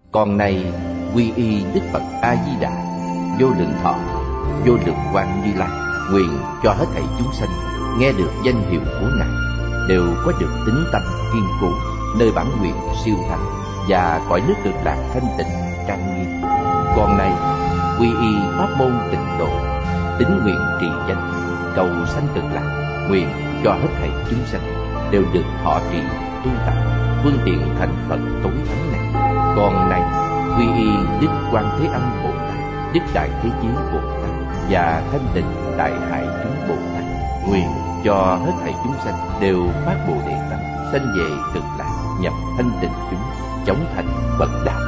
Còn này quy y Đức Phật A Di Đà, vô lượng thọ, vô lượng quang Như Lai, nguyện cho hết thảy chúng sanh nghe được danh hiệu của Ngài đều có được tín tâm kiên cố, nơi bản nguyện siêu thắng và cõi nước Cực Lạc thanh tịnh trang nghiêm. Còn này quy y pháp môn Tịnh Độ, tín nguyện trì danh, cầu sanh Cực Lạc, nguyện cho hết thảy chúng sanh đều được thọ trì tu tập phương tiện thành Phật tối thắng này. Còn này quy y Đức Quan Thế Âm Bồ Tát, Đức Đại Thế Chí Bồ Tát và Thanh Tịnh Đại Hải chúng Bồ Tát, nguyện cho hết thảy chúng sanh đều phát Bồ Đề tâm, sanh về Cực Lạc, nhập thanh tịnh chúng, chống thành Phật đạo.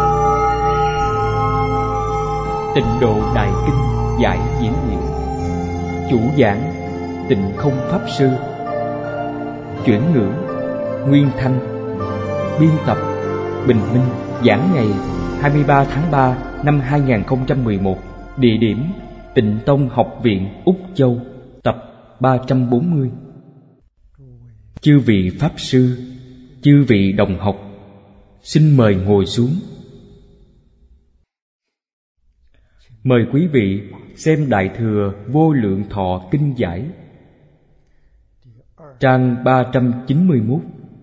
Tịnh Độ Đại Kinh giải diễn nghĩa. Chủ giảng Tịnh Không Pháp Sư. Chuyển ngữ Nguyên Thanh. Biên tập Bình Minh. Giảng ngày 23 tháng 3 năm 2011. Địa điểm Tịnh Tông Học viện Úc Châu. Tập 340. Chư vị Pháp Sư, chư vị đồng học, xin mời ngồi xuống. Mời quý vị xem Đại Thừa Vô Lượng Thọ Kinh Giải, trang 391.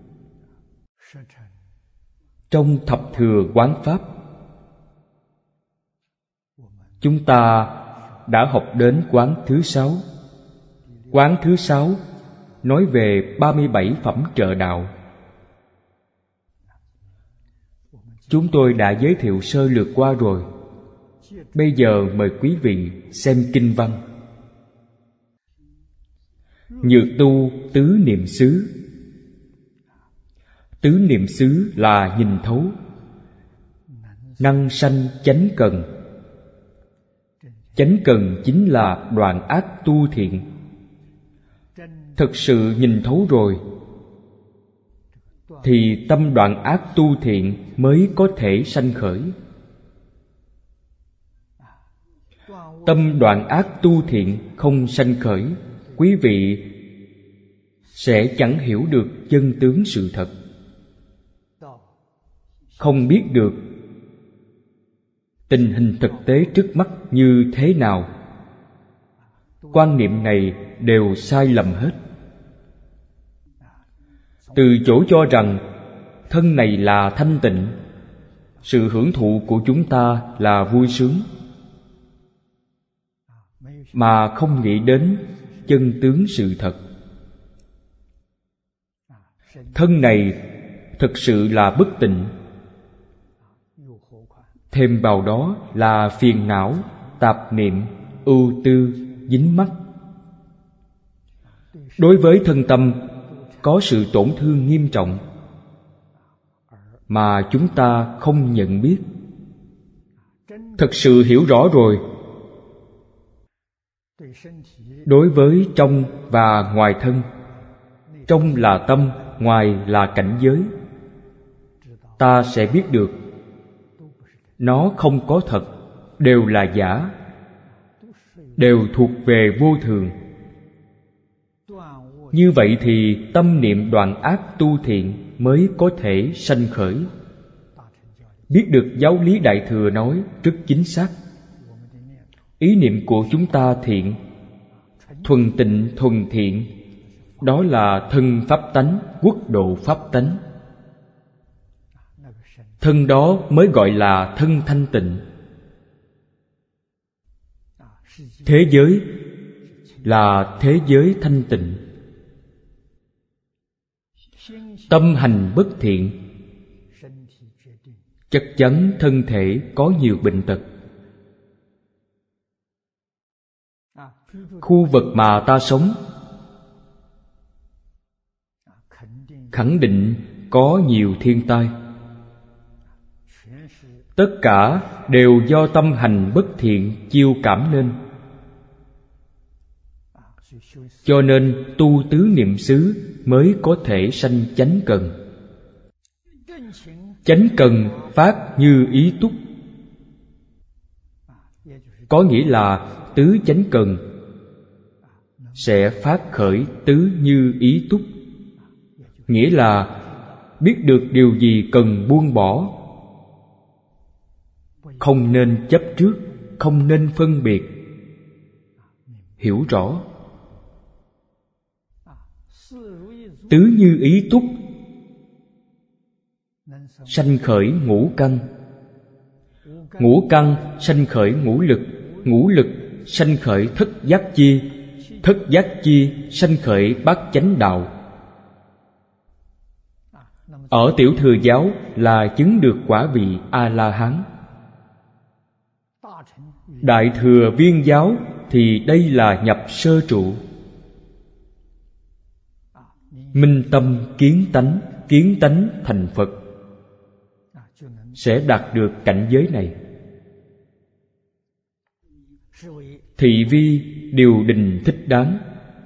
Trong Thập Thừa Quán Pháp, chúng ta đã học đến quán thứ 6. Quán thứ 6 nói về 37 phẩm trợ đạo. Chúng tôi đã giới thiệu sơ lược qua rồi. Bây giờ mời quý vị xem kinh văn. Nhược tu tứ niệm xứ. Tứ niệm xứ là nhìn thấu, năng sanh chánh cần. Chánh cần chính là đoạn ác tu thiện. Thực sự nhìn thấu rồi thì tâm đoạn ác tu thiện mới có thể sanh khởi. Tâm đoạn ác tu thiện không sanh khởi, quý vị sẽ chẳng hiểu được chân tướng sự thật, không biết được tình hình thực tế trước mắt như thế nào. Quan niệm này đều sai lầm hết. Từ chỗ cho rằng thân này là thanh tịnh, sự hưởng thụ của chúng ta là vui sướng, mà không nghĩ đến chân tướng sự thật. Thân này thực sự là bất tịnh, thêm vào đó là phiền não, tạp niệm, ưu tư, dính mắc. Đối với thân tâm có sự tổn thương nghiêm trọng mà chúng ta không nhận biết. Thực sự hiểu rõ rồi, đối với trong và ngoài thân, trong là tâm, ngoài là cảnh giới, ta sẽ biết được nó không có thật, đều là giả, đều thuộc về vô thường. Như vậy thì tâm niệm đoạn ác tu thiện mới có thể sanh khởi. Biết được giáo lý Đại Thừa nói rất chính xác. Ý niệm của chúng ta thiện, thuần tịnh thuần thiện, đó là thân pháp tánh, quốc độ pháp tánh. Thân đó mới gọi là thân thanh tịnh. Thế giới là thế giới thanh tịnh. Tâm hành bất thiện, chắc chắn thân thể có nhiều bệnh tật. Khu vực mà ta sống khẳng định có nhiều thiên tai. Tất cả đều do tâm hành bất thiện chiêu cảm nên. Cho nên tu tứ niệm xứ mới có thể sanh chánh cần. Chánh cần phát như ý túc, có nghĩa là tứ chánh cần sẽ phát khởi tứ như ý túc, nghĩa là biết được điều gì cần buông bỏ, không nên chấp trước, không nên phân biệt. Hiểu rõ. Tứ như ý túc, sanh khởi ngũ căn. Ngũ căn sanh khởi ngũ lực, ngũ lực sanh khởi thất giác chi, thất giác chi sanh khởi bát chánh đạo. Ở tiểu thừa giáo là chứng được quả vị A-la-hán. Đại thừa viên giáo thì đây là nhập sơ trụ. Minh tâm kiến tánh thành Phật, sẽ đạt được cảnh giới này. Thị vi điều đình thích đáng,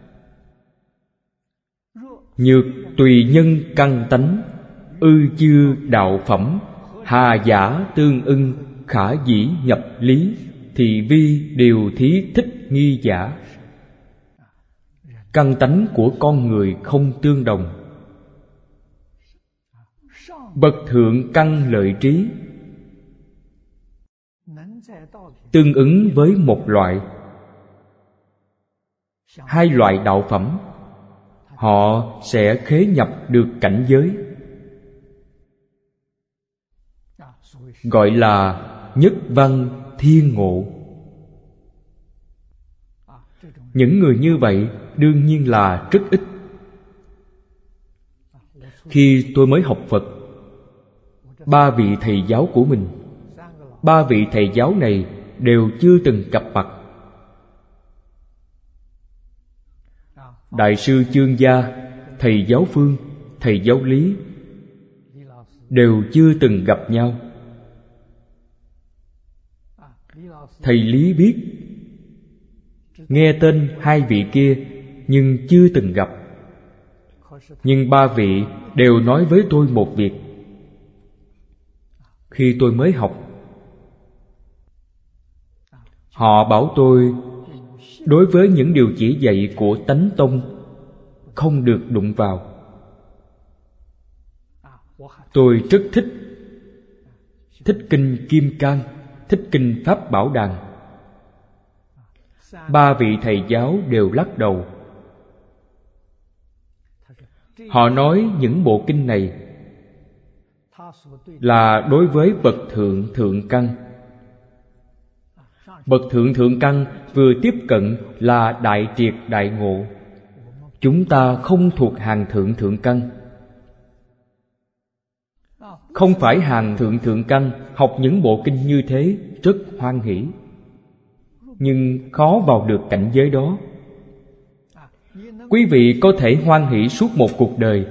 nhược tùy nhân căn tánh, ư chư đạo phẩm, hà giả tương ưng, khả dĩ nhập lý, thị vi điều thí thích nghi giả. Căn tánh của con người không tương đồng. Bậc thượng căn lợi trí tương ứng với một loại, hai loại đạo phẩm, họ sẽ khế nhập được cảnh giới, gọi là nhất văn thiên ngộ. Những người như vậy đương nhiên là rất ít. Khi tôi mới học Phật, 3 vị thầy giáo của mình, 3 vị thầy giáo này đều chưa từng gặp mặt. Đại sư Chương Gia, thầy giáo Phương, thầy giáo Lý đều chưa từng gặp nhau. Thầy Lý biết, nghe tên 2 vị kia nhưng chưa từng gặp. Nhưng 3 vị đều nói với tôi một việc. Khi tôi mới học, họ bảo tôi đối với những điều chỉ dạy của Tánh Tông không được đụng vào. Tôi rất thích kinh Kim Cang, thích kinh Pháp Bảo Đàn. 3 vị thầy giáo đều lắc đầu. Họ nói những bộ kinh này là đối với bậc thượng căn. Bậc thượng căn vừa tiếp cận là đại triệt đại ngộ. Chúng ta không thuộc hàng thượng căn. Không phải hàng thượng căn học những bộ kinh như thế rất hoan hỷ, nhưng khó vào được cảnh giới đó. Quý vị có thể hoan hỷ suốt một cuộc đời,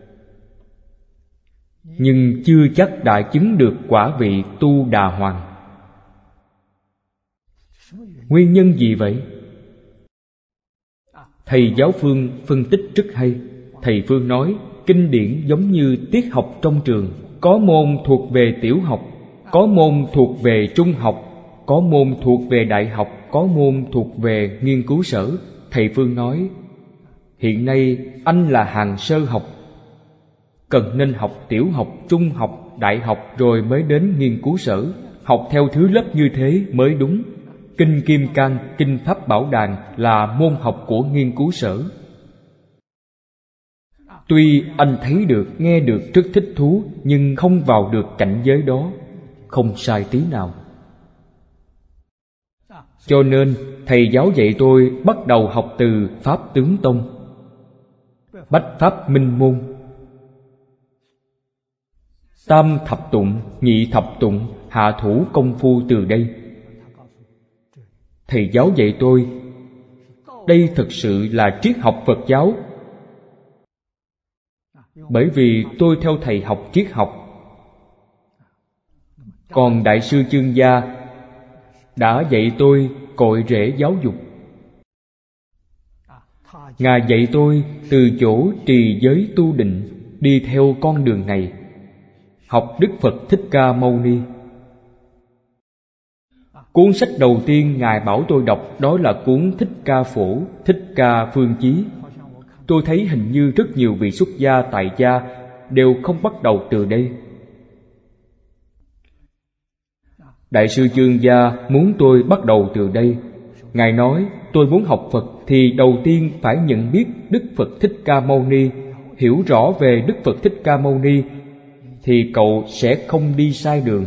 nhưng chưa chắc đã chứng được quả vị Tu Đà Hoàng. Nguyên nhân gì vậy? Thầy giáo Phương phân tích rất hay. Thầy Phương nói, kinh điển giống như tiết học trong trường. Có môn thuộc về tiểu học, có môn thuộc về trung học, có môn thuộc về đại học, có môn thuộc về nghiên cứu sở. Thầy Phương nói, hiện nay anh là hàng sơ học, cần nên học tiểu học, trung học, đại học rồi mới đến nghiên cứu sở. Học theo thứ lớp như thế mới đúng. Kinh Kim Cang, kinh Pháp Bảo Đàn là môn học của nghiên cứu sở. Tuy anh thấy được, nghe được rất thích thú, nhưng không vào được cảnh giới đó. Không sai tí nào. Cho nên thầy giáo dạy tôi bắt đầu học từ Pháp Tướng Tông, Bách Pháp Minh Môn, Tam thập tụng, nhị thập tụng, hạ thủ công phu từ đây. Thầy giáo dạy tôi, đây thực sự là triết học Phật giáo. Bởi vì tôi theo thầy học triết học. Còn Đại sư Chương Gia đã dạy tôi cội rễ giáo dục. Ngài dạy tôi từ chỗ trì giới tu định, đi theo con đường này, học Đức Phật Thích Ca Mâu Ni. Cuốn sách đầu tiên Ngài bảo tôi đọc đó là cuốn Thích Ca Phổ, Thích Ca Phương Chí. Tôi thấy hình như rất nhiều vị xuất gia tại gia đều không bắt đầu từ đây. Đại sư Chương Gia muốn tôi bắt đầu từ đây. Ngài nói tôi muốn học Phật thì đầu tiên phải nhận biết Đức Phật Thích Ca Mâu Ni, hiểu rõ về Đức Phật Thích Ca Mâu Ni thì cậu sẽ không đi sai đường.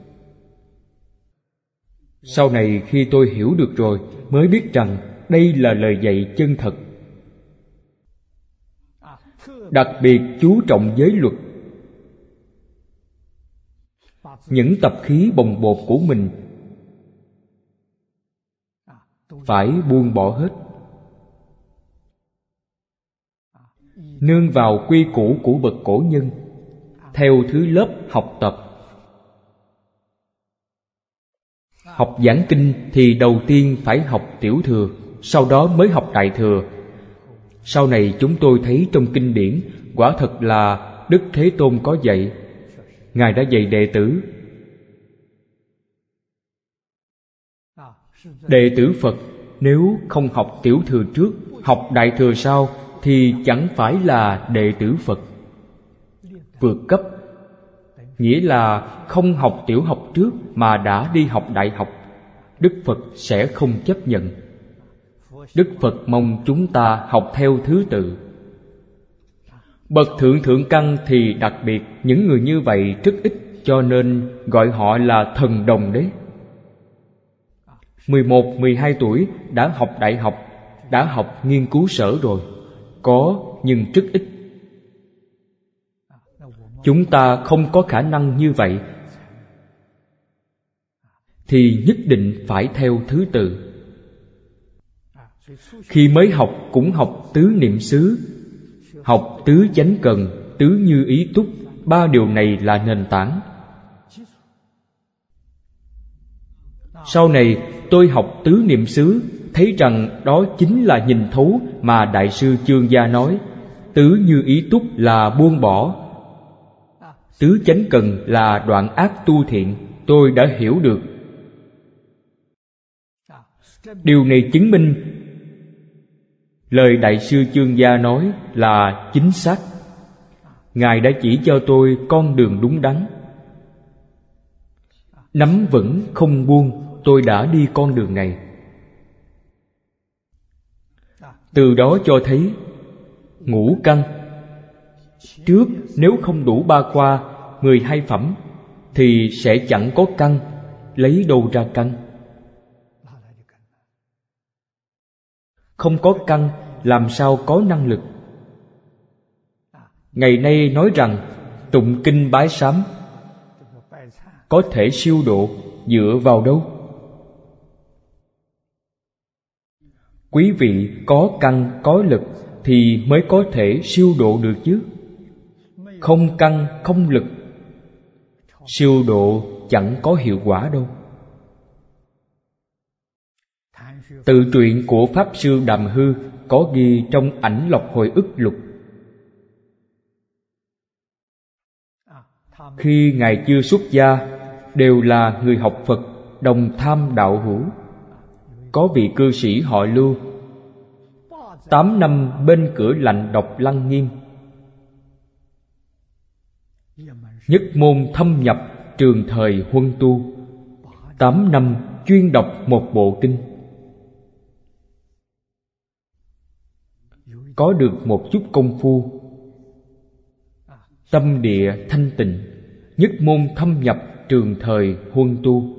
Sau này khi tôi hiểu được rồi mới biết rằng đây là lời dạy chân thật. Đặc biệt chú trọng giới luật. Những tập khí bồng bột của mình phải buông bỏ hết, nương vào quy củ của bậc cổ nhân, theo thứ lớp học tập. Học giảng kinh thì đầu tiên phải học tiểu thừa, sau đó mới học đại thừa. Sau này chúng tôi thấy trong kinh điển quả thật là Đức Thế Tôn có dạy. Ngài đã dạy đệ tử. Đệ tử Phật nếu không học tiểu thừa trước, học đại thừa sau thì chẳng phải là đệ tử Phật. Vượt cấp nghĩa là không học tiểu học trước mà đã đi học đại học. Đức Phật sẽ không chấp nhận. Đức Phật mong chúng ta học theo thứ tự. Bậc thượng thượng căn thì đặc biệt, những người như vậy rất ít, cho nên gọi họ là thần đồng đấy. 11, 12 tuổi đã học đại học, đã học nghiên cứu sở rồi. Có, nhưng rất ít. Chúng ta không có khả năng như vậy thì nhất định phải theo thứ tự. Khi mới học cũng học tứ niệm xứ, học tứ chánh cần, tứ như ý túc. 3 điều này là nền tảng. Sau này tôi học tứ niệm xứ, thấy rằng đó chính là nhìn thấu mà Đại sư Chương Gia nói. Tứ như ý túc là buông bỏ, tứ chánh cần là đoạn ác tu thiện. Tôi đã hiểu được. Điều này chứng minh lời Đại sư Chương Gia nói là chính xác. Ngài đã chỉ cho tôi con đường đúng đắn. Nắm vững không buông, tôi đã đi con đường này. Từ đó cho thấy ngũ căn. Trước nếu không đủ 3 khoa 12 phẩm thì sẽ chẳng có căn. Lấy đâu ra căn? Không có căn làm sao có năng lực? Ngày nay nói rằng tụng kinh bái sám có thể siêu độ, dựa vào đâu? Quý vị có căn có lực thì mới có thể siêu độ được chứ. Không căn không lực, siêu độ chẳng có hiệu quả đâu. Tự truyện của Pháp Sư Đàm Hư có ghi trong Ảnh Lộc Hồi ức lục. Khi Ngài chưa xuất gia, đều là người học Phật, đồng tham đạo hữu. Có vị cư sĩ họ Lưu, 8 năm bên cửa lạnh đọc Lăng Nghiêm. Nhất môn thâm nhập trường thời huân tu, 8 năm chuyên đọc một bộ kinh. Có được một chút công phu, tâm địa thanh tịnh, nhất môn thâm nhập trường thời huân tu.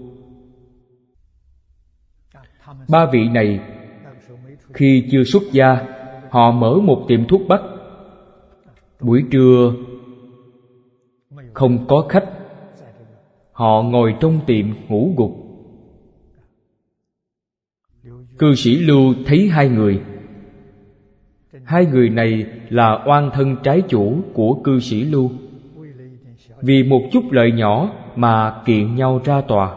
3 vị này khi chưa xuất gia, họ mở một tiệm thuốc bắc. Buổi trưa không có khách, họ ngồi trong tiệm ngủ gục. Cư sĩ Lưu thấy 2 người. 2 người này là oan thân trái chủ của cư sĩ Lưu. Vì một chút lợi nhỏ mà kiện nhau ra tòa.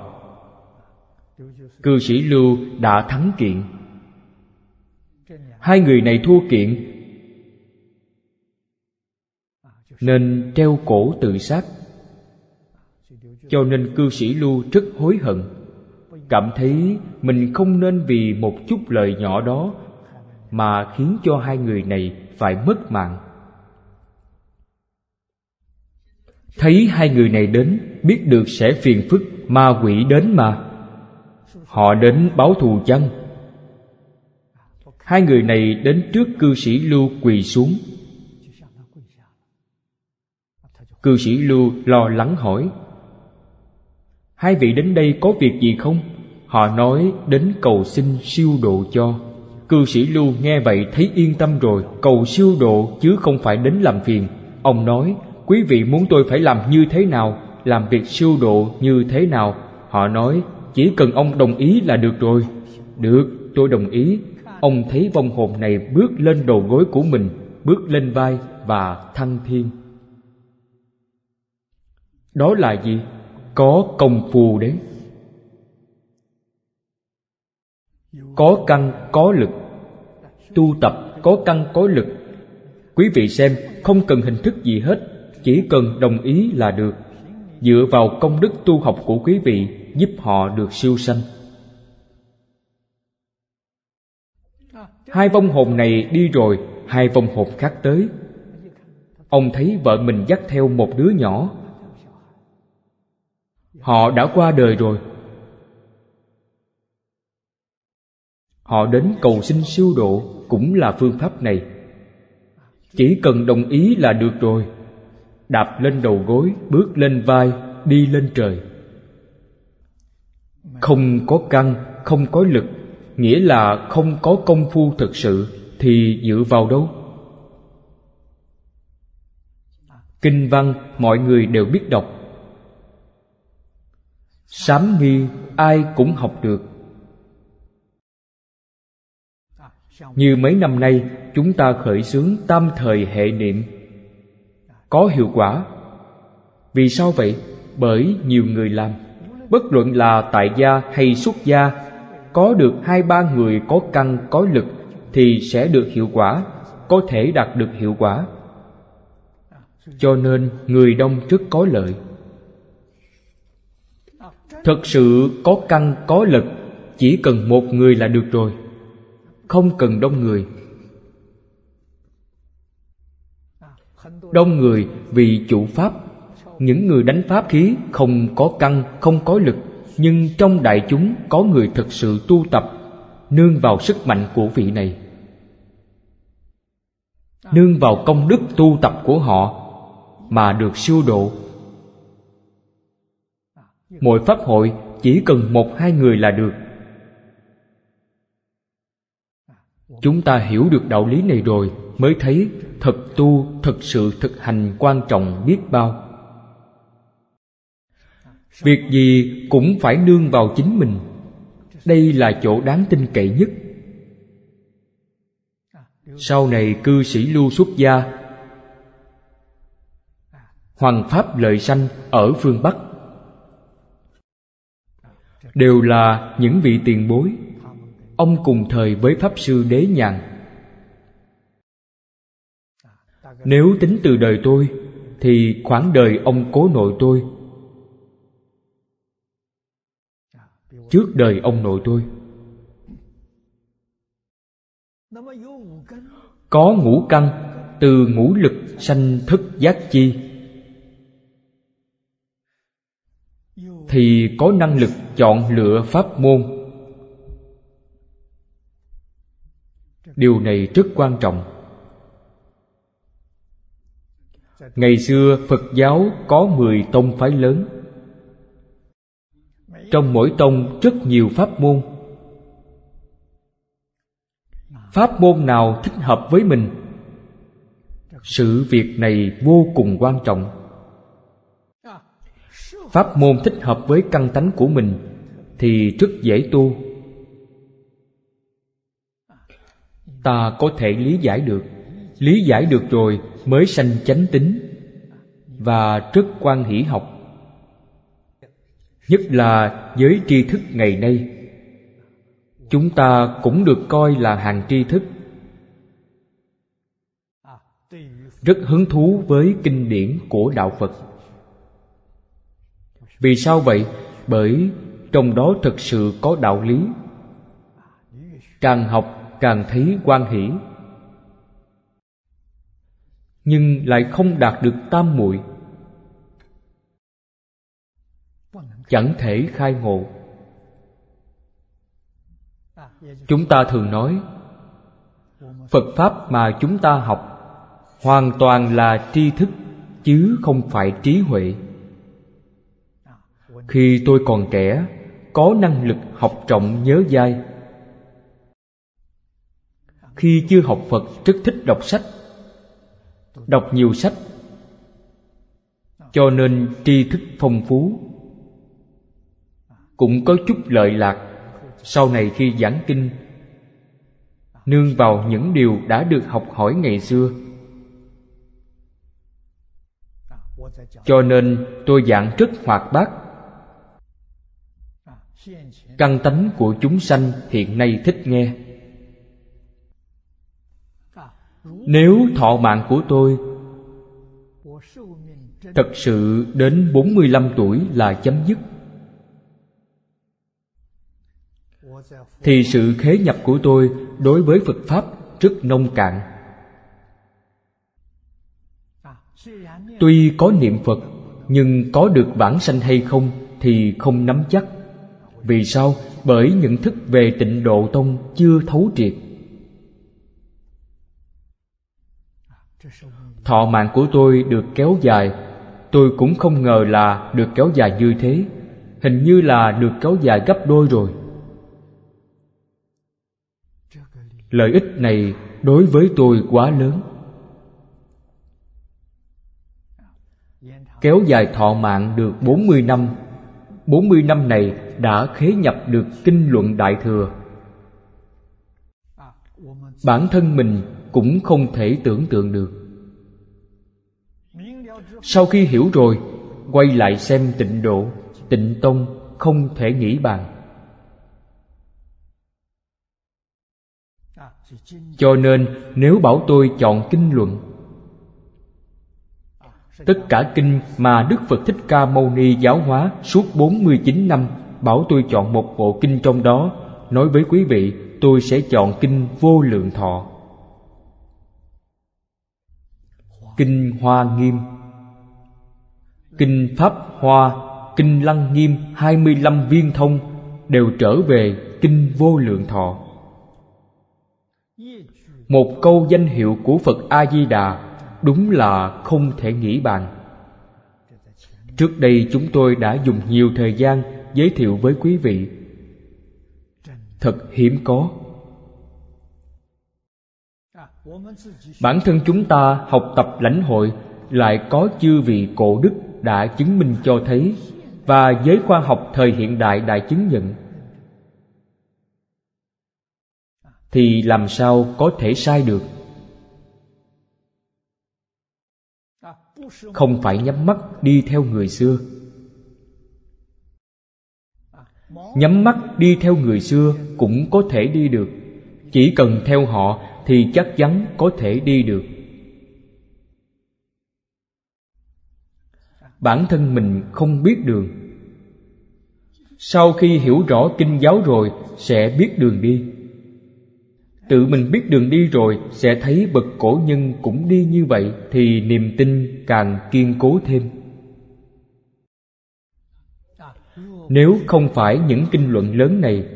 Cư sĩ Lưu đã thắng kiện. 2 người này thua kiện nên treo cổ tự sát. Cho nên cư sĩ Lưu rất hối hận, cảm thấy mình không nên vì một chút lợi nhỏ đó mà khiến cho 2 người này phải mất mạng. Thấy 2 người này đến, biết được sẽ phiền phức, ma quỷ đến mà. Họ đến báo thù chăng? Hai người này đến trước cư sĩ Lưu quỳ xuống. Cư sĩ Lưu lo lắng hỏi: hai vị đến đây có việc gì không? Họ nói đến cầu xin siêu độ cho. Cư sĩ Lưu nghe vậy thấy yên tâm rồi, cầu siêu độ chứ không phải đến làm phiền. Ông nói: quý vị muốn tôi phải làm như thế nào, làm việc siêu độ như thế nào? Họ nói: chỉ cần ông đồng ý là được rồi. Được, tôi đồng ý. Ông thấy vong hồn này bước lên đầu gối của mình, bước lên vai và thăng thiên. Đó là gì? Có công phu đấy. Có căn có lực. Tu tập có căn có lực. Quý vị xem, không cần hình thức gì hết, chỉ cần đồng ý là được. Dựa vào công đức tu học của quý vị, giúp họ được siêu sanh. Hai vong hồn này đi rồi, hai vong hồn khác tới. Ông thấy vợ mình dắt theo một đứa nhỏ. Họ đã qua đời rồi. Họ đến cầu xin siêu độ cũng là phương pháp này. Chỉ cần đồng ý là được rồi. Đạp lên đầu gối, bước lên vai, đi lên trời. Không có căn, không có lực, nghĩa là không có công phu thực sự, thì dựa vào đâu? Kinh văn mọi người đều biết đọc. Sám nghi ai cũng học được. Như mấy năm nay chúng ta khởi xướng tam thời hệ niệm, có hiệu quả. Vì sao vậy? Bởi nhiều người làm. Bất luận là tại gia hay xuất gia, có được 2-3 người có căn có lực thì sẽ được hiệu quả, có thể đạt được hiệu quả. Cho nên người đông rất có lợi. Thật sự có căn có lực, chỉ cần một người là được rồi, không cần đông người. Đông người vì chủ pháp. Những người đánh pháp khí không có căn, không có lực, nhưng trong đại chúng có người thực sự tu tập, nương vào sức mạnh của vị này, nương vào công đức tu tập của họ mà được siêu độ. Mỗi pháp hội chỉ cần 1-2 người là được. Chúng ta hiểu được đạo lý này rồi mới thấy thật tu, thật sự thực hành quan trọng biết bao. Việc gì cũng phải nương vào chính mình. Đây là chỗ đáng tin cậy nhất. Sau này cư sĩ Lưu xuất gia, hoằng pháp lợi sanh ở phương Bắc, đều là những vị tiền bối. Ông cùng thời với Pháp Sư Đế Nhàn. Nếu tính từ đời tôi, thì khoảng đời ông cố nội tôi, trước đời ông nội tôi. Có ngũ căn, từ ngũ lực sanh thức giác chi, thì có năng lực chọn lựa pháp môn. Điều này rất quan trọng. Ngày xưa Phật giáo có 10 tông phái lớn. Trong mỗi tông rất nhiều pháp môn. Pháp môn nào thích hợp với mình? Sự việc này vô cùng quan trọng. Pháp môn thích hợp với căn tánh của mình thì rất dễ tu. Ta có thể lý giải được. Lý giải được rồi mới sanh chánh tín, và rất hoan hỷ học. Nhất là với tri thức ngày nay, chúng ta cũng được coi là hàng tri thức, rất hứng thú với kinh điển của Đạo Phật. Vì sao vậy? Bởi trong đó thực sự có đạo lý. Càng học càng thấy hoan hỷ, nhưng lại không đạt được tam muội, chẳng thể khai ngộ. Chúng ta thường nói Phật Pháp mà chúng ta học hoàn toàn là tri thức, chứ không phải trí huệ. Khi tôi còn trẻ, có năng lực học trọng nhớ dai. Khi chưa học Phật rất thích đọc sách, đọc nhiều sách, cho nên tri thức phong phú, cũng có chút lợi lạc. Sau này khi giảng kinh, nương vào những điều đã được học hỏi ngày xưa. Cho nên tôi giảng rất hoạt bát. Căn tánh của chúng sanh hiện nay thích nghe. Nếu thọ mạng của tôi thật sự đến 45 tuổi là chấm dứt, thì sự khế nhập của tôi đối với Phật Pháp rất nông cạn. Tuy có niệm Phật, nhưng có được vãng sanh hay không thì không nắm chắc. Vì sao? Bởi nhận thức về Tịnh Độ Tông chưa thấu triệt. Thọ mạng của tôi được kéo dài. Tôi cũng không ngờ là được kéo dài như thế. Hình như là được kéo dài gấp đôi rồi. Lợi ích này đối với tôi quá lớn. Kéo dài thọ mạng được 40 năm. 40 năm này đã khế nhập được kinh luận Đại Thừa. Bản thân mình cũng không thể tưởng tượng được. Sau khi hiểu rồi, quay lại xem Tịnh Độ, Tịnh Tông không thể nghĩ bàn. Cho nên nếu bảo tôi chọn kinh luận, tất cả kinh mà Đức Phật Thích Ca Mâu Ni giáo hóa suốt 49 năm, bảo tôi chọn một bộ kinh trong đó, nói với quý vị, tôi sẽ chọn kinh Vô Lượng Thọ. Kinh Hoa Nghiêm, kinh Pháp Hoa, kinh Lăng Nghiêm, 25 viên thông đều trở về kinh Vô Lượng Thọ. Một câu danh hiệu của Phật A-di-đà đúng là không thể nghĩ bàn. Trước đây chúng tôi đã dùng nhiều thời gian giới thiệu với quý vị. Thật hiếm có. Bản thân chúng ta học tập lãnh hội lại có chư vị cổ đức đã chứng minh cho thấy, và giới khoa học thời hiện đại đã chứng nhận, thì làm sao có thể sai được? Không phải nhắm mắt đi theo người xưa. Nhắm mắt đi theo người xưa cũng có thể đi được. Chỉ cần theo họ thì chắc chắn có thể đi được. Bản thân mình không biết đường. Sau khi hiểu rõ kinh giáo rồi sẽ biết đường đi. Tự mình biết đường đi rồi sẽ thấy bậc cổ nhân cũng đi như vậy, thì niềm tin càng kiên cố thêm. Nếu không phải những kinh luận lớn này,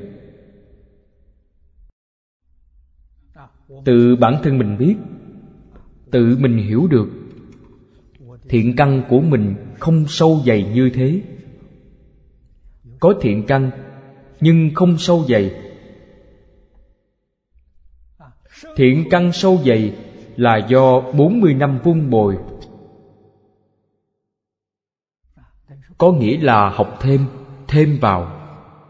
tự bản thân mình biết, tự mình hiểu được, thiện căn của mình không sâu dày như thế. Có thiện căn nhưng không sâu dày. Thiện căn sâu dày là do 40 năm vun bồi. Có nghĩa là học thêm vào.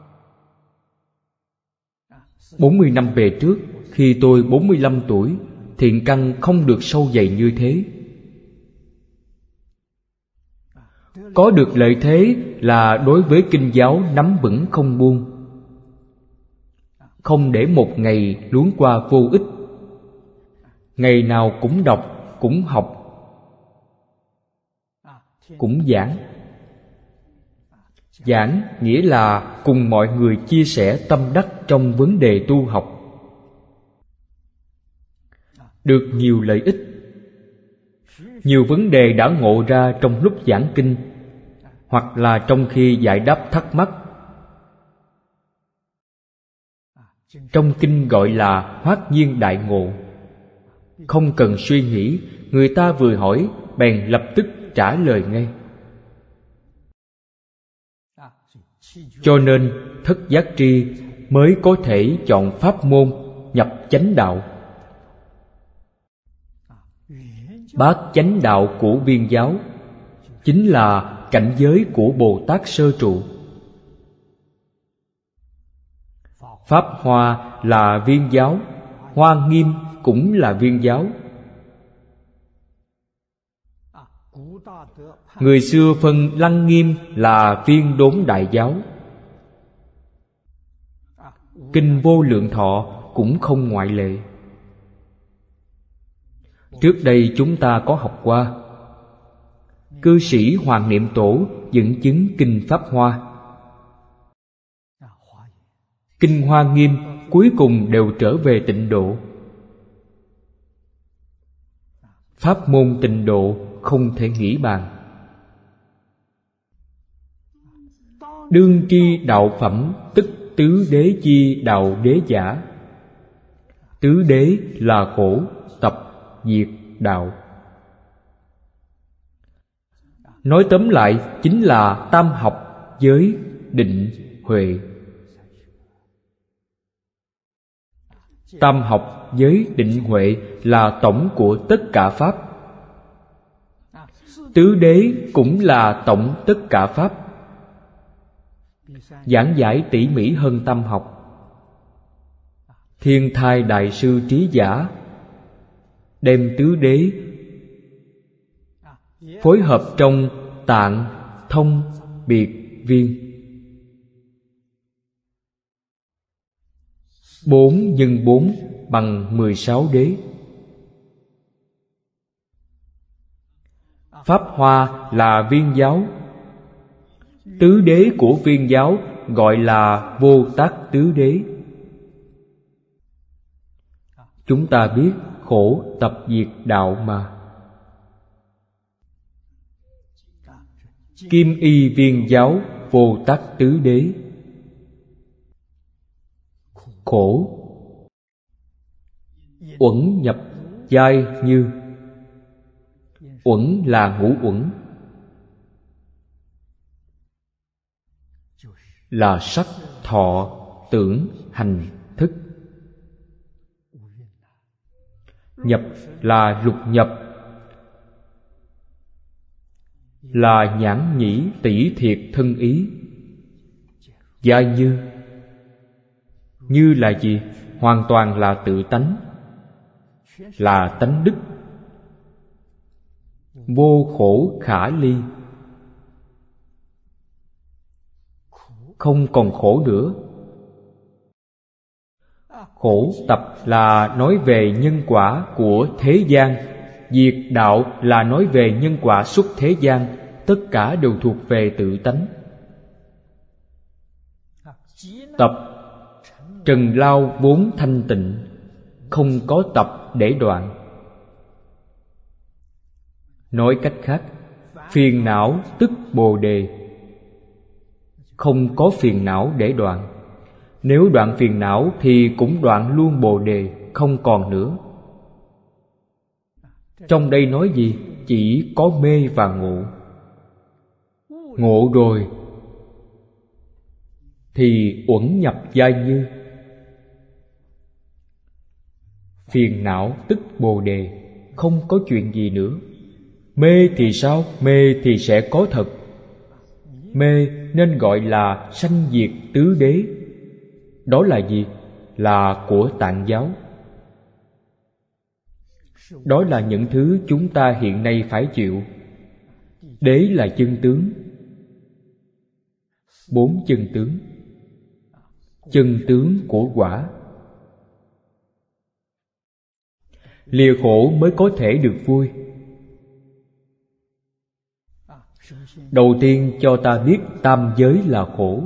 40 năm về trước, khi tôi 45 tuổi, thiện căn không được sâu dày như thế. Có được lợi thế là đối với kinh giáo nắm vững không buông, không để một ngày luống qua vô ích. Ngày nào cũng đọc, cũng học, cũng giảng. Giảng nghĩa là cùng mọi người chia sẻ tâm đắc trong vấn đề tu học. Được nhiều lợi ích. Nhiều vấn đề đã ngộ ra trong lúc giảng kinh, hoặc là trong khi giải đáp thắc mắc. Trong kinh gọi là hoát nhiên đại ngộ. Không cần suy nghĩ, người ta vừa hỏi bèn lập tức trả lời ngay. Cho nên thất giác tri mới có thể chọn pháp môn nhập chánh đạo. Bát chánh đạo của Viên giáo chính là cảnh giới của Bồ Tát sơ trụ. Pháp Hoa là Viên giáo, Hoa Nghiêm cũng là Viên giáo. Người xưa phân Lăng Nghiêm là Viên đốn đại giáo. Kinh Vô Lượng Thọ cũng không ngoại lệ. Trước đây chúng ta có học qua. Cư sĩ Hoàng Niệm Tổ dẫn chứng Kinh Pháp Hoa. Kinh Hoa Nghiêm cuối cùng đều trở về tịnh độ. Pháp môn tịnh độ không thể nghĩ bàn. Đương tri đạo phẩm tức tứ đế chi đạo đế giả. Tứ đế là khổ, tập, diệt, đạo. Nói tóm lại chính là tam học, giới, định, huệ. Tam học, giới, định, huệ là tổng của tất cả pháp. Tứ đế cũng là tổng tất cả pháp. Giảng giải tỉ mỉ hơn tam học. Thiên Thai Đại Sư Trí Giả đem tứ đế phối hợp trong tạng, thông, biệt, viên. 4 nhân 4 bằng 16 đế. Pháp Hoa là Viên giáo. Tứ đế của Viên giáo gọi là Vô Tác tứ đế. Chúng ta biết khổ tập diệt đạo mà. Kim Y Viên giáo Vô Tác tứ đế. Khổ uẩn nhập giai như. Uẩn là ngũ uẩn, là sắc, thọ, tưởng, hành, thức. Nhập là lục nhập, là nhãn nhĩ tỷ thiệt thân ý. Giai như. Như là gì? Hoàn toàn là tự tánh, là tánh đức. Vô khổ khả ly. Không còn khổ nữa. Khổ tập là nói về nhân quả của thế gian. Diệt đạo là nói về nhân quả xuất thế gian. Tất cả đều thuộc về tự tánh. Tập trần lao vốn thanh tịnh, không có tập để đoạn. Nói cách khác, phiền não tức bồ đề. Không có phiền não để đoạn. Nếu đoạn phiền não thì cũng đoạn luôn bồ đề, không còn nữa. Trong đây nói gì? Chỉ có mê và ngộ. Ngộ rồi thì uẩn nhập giai như. Phiền não tức bồ đề, không có chuyện gì nữa. Mê thì sao? Mê thì sẽ có thật. Mê nên gọi là sanh diệt tứ đế. Đó là gì? Là của Tạng giáo. Đó là những thứ chúng ta hiện nay phải chịu. Đế là chân tướng. 4 chân tướng. Chân tướng của quả. Lìa khổ mới có thể được vui. Đầu tiên cho ta biết tam giới là khổ.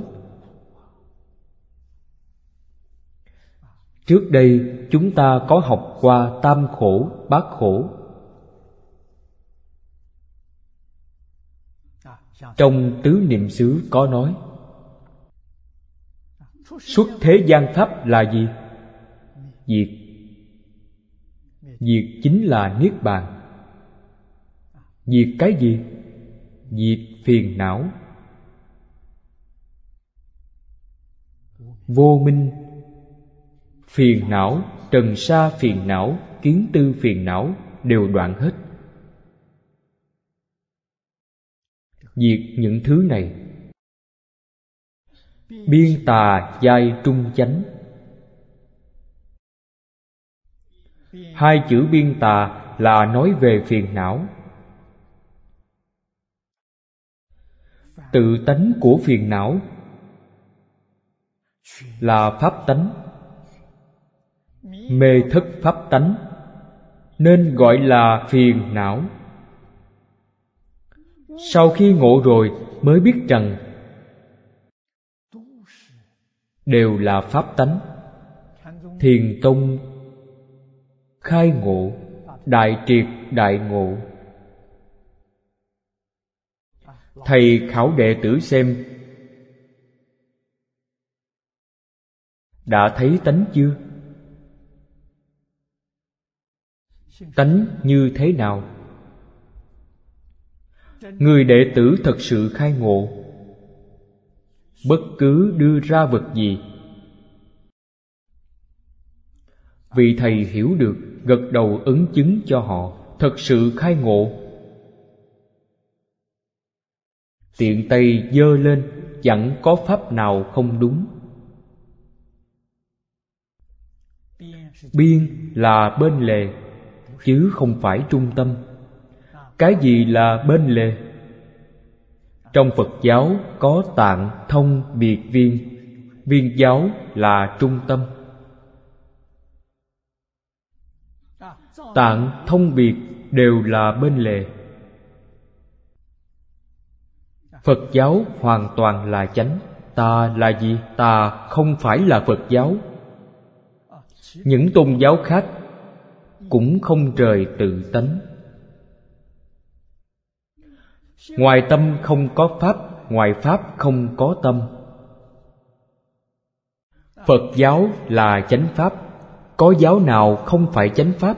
Trước đây chúng ta có học qua tam khổ, bát khổ. Trong Tứ Niệm xứ có nói, xuất thế gian pháp là gì? Diệt. Diệt chính là Niết Bàn. Diệt cái gì? Diệt phiền não. Vô minh, phiền não, trần sa phiền não, kiến tư phiền não đều đoạn hết. Diệt những thứ này. Biên tà giai trung chánh. Hai chữ biên tà là nói về phiền não. Tự tánh của phiền não là pháp tánh, mê thất pháp tánh, nên gọi là phiền não. Sau khi ngộ rồi mới biết rằng đều là pháp tánh. Thiền Tông khai ngộ, đại triệt đại ngộ. Thầy khảo đệ tử xem, đã thấy tánh chưa? Tánh như thế nào? Người đệ tử thật sự khai ngộ, bất cứ đưa ra vật gì, vị thầy hiểu được, gật đầu ứng chứng cho họ, thật sự khai ngộ. Tiện tay giơ lên, chẳng có pháp nào không đúng. Biên là bên lề, chứ không phải trung tâm. Cái gì là bên lề? Trong Phật giáo có tạng, thông, biệt, viên. Viên giáo là trung tâm. Tạng, thông, biệt đều là bên lề. Phật giáo hoàn toàn là chánh. Tà là gì? Tà không phải là Phật giáo. Những tôn giáo khác cũng không rời tự tánh. Ngoài tâm không có pháp, ngoài pháp không có tâm. Phật giáo là chánh pháp. Có giáo nào không phải chánh pháp?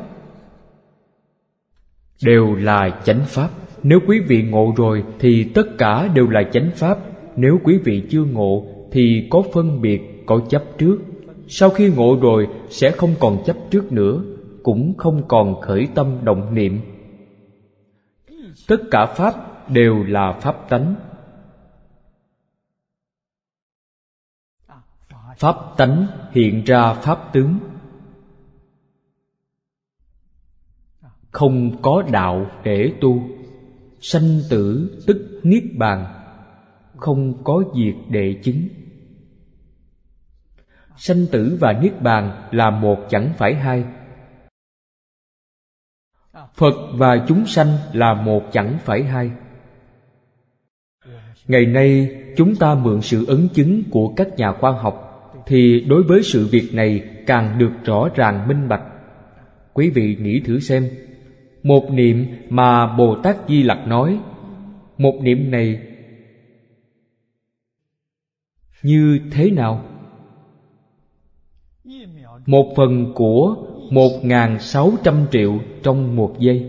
Đều là chánh pháp. Nếu quý vị ngộ rồi thì tất cả đều là chánh pháp. Nếu quý vị chưa ngộ thì có phân biệt, có chấp trước. Sau khi ngộ rồi sẽ không còn chấp trước nữa, cũng không còn khởi tâm động niệm. Tất cả pháp đều là pháp tánh. Pháp tánh hiện ra pháp tướng. Không có đạo để tu. Sanh tử tức niết bàn. Không có diệt để chứng. Sanh tử và niết bàn là một chẳng phải hai. Phật và chúng sanh là một chẳng phải hai. Ngày nay chúng ta mượn sự ấn chứng của các nhà khoa học, thì đối với sự việc này càng được rõ ràng minh bạch. Quý vị nghĩ thử xem, một niệm mà Bồ Tát Di Lặc nói, một niệm này như thế nào? 1/1 của 1.600 triệu trong 1 giây.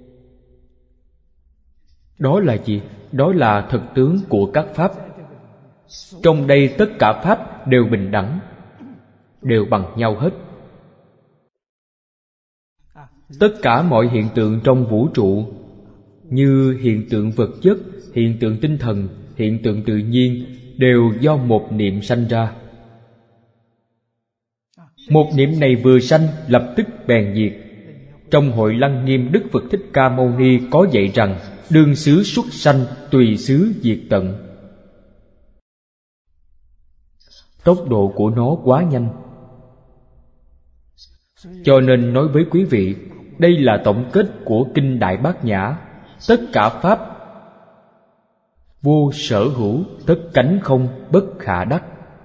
Đó là gì? Đó là thực tướng của các pháp. Trong đây tất cả pháp đều bình đẳng, đều bằng nhau hết. Tất cả mọi hiện tượng trong vũ trụ, như hiện tượng vật chất, hiện tượng tinh thần, hiện tượng tự nhiên, đều do một niệm sanh ra. Một niệm này vừa sanh lập tức bèn diệt. Trong Hội Lăng Nghiêm, Đức Phật Thích Ca Mâu Ni có dạy rằng đương xứ xuất sanh, tùy xứ diệt tận. Tốc độ của nó quá nhanh. Cho nên nói với quý vị, đây là tổng kết của Kinh Đại Bát Nhã. Tất cả pháp vô sở hữu, tất cánh không, bất khả đắc.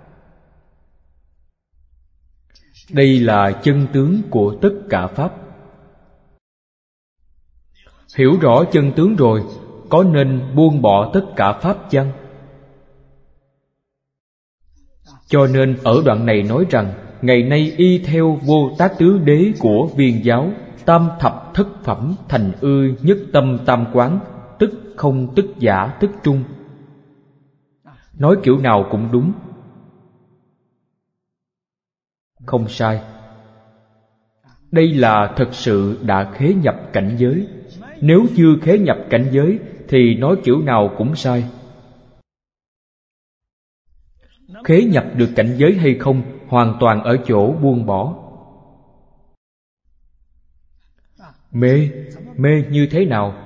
Đây là chân tướng của tất cả pháp. Hiểu rõ chân tướng rồi, có nên buông bỏ tất cả pháp chăng? Cho nên ở đoạn này nói rằng, ngày nay y theo Vô Tác Tứ Đế của Viên giáo, tam thập thất phẩm thành ư nhất tâm tam quán, tức không tức giả tức trung. Nói kiểu nào cũng đúng, không sai. Đây là thật sự đã khế nhập cảnh giới. Nếu chưa khế nhập cảnh giới thì nói kiểu nào cũng sai. Khế nhập được cảnh giới hay không hoàn toàn ở chỗ buông bỏ. Mê như thế nào?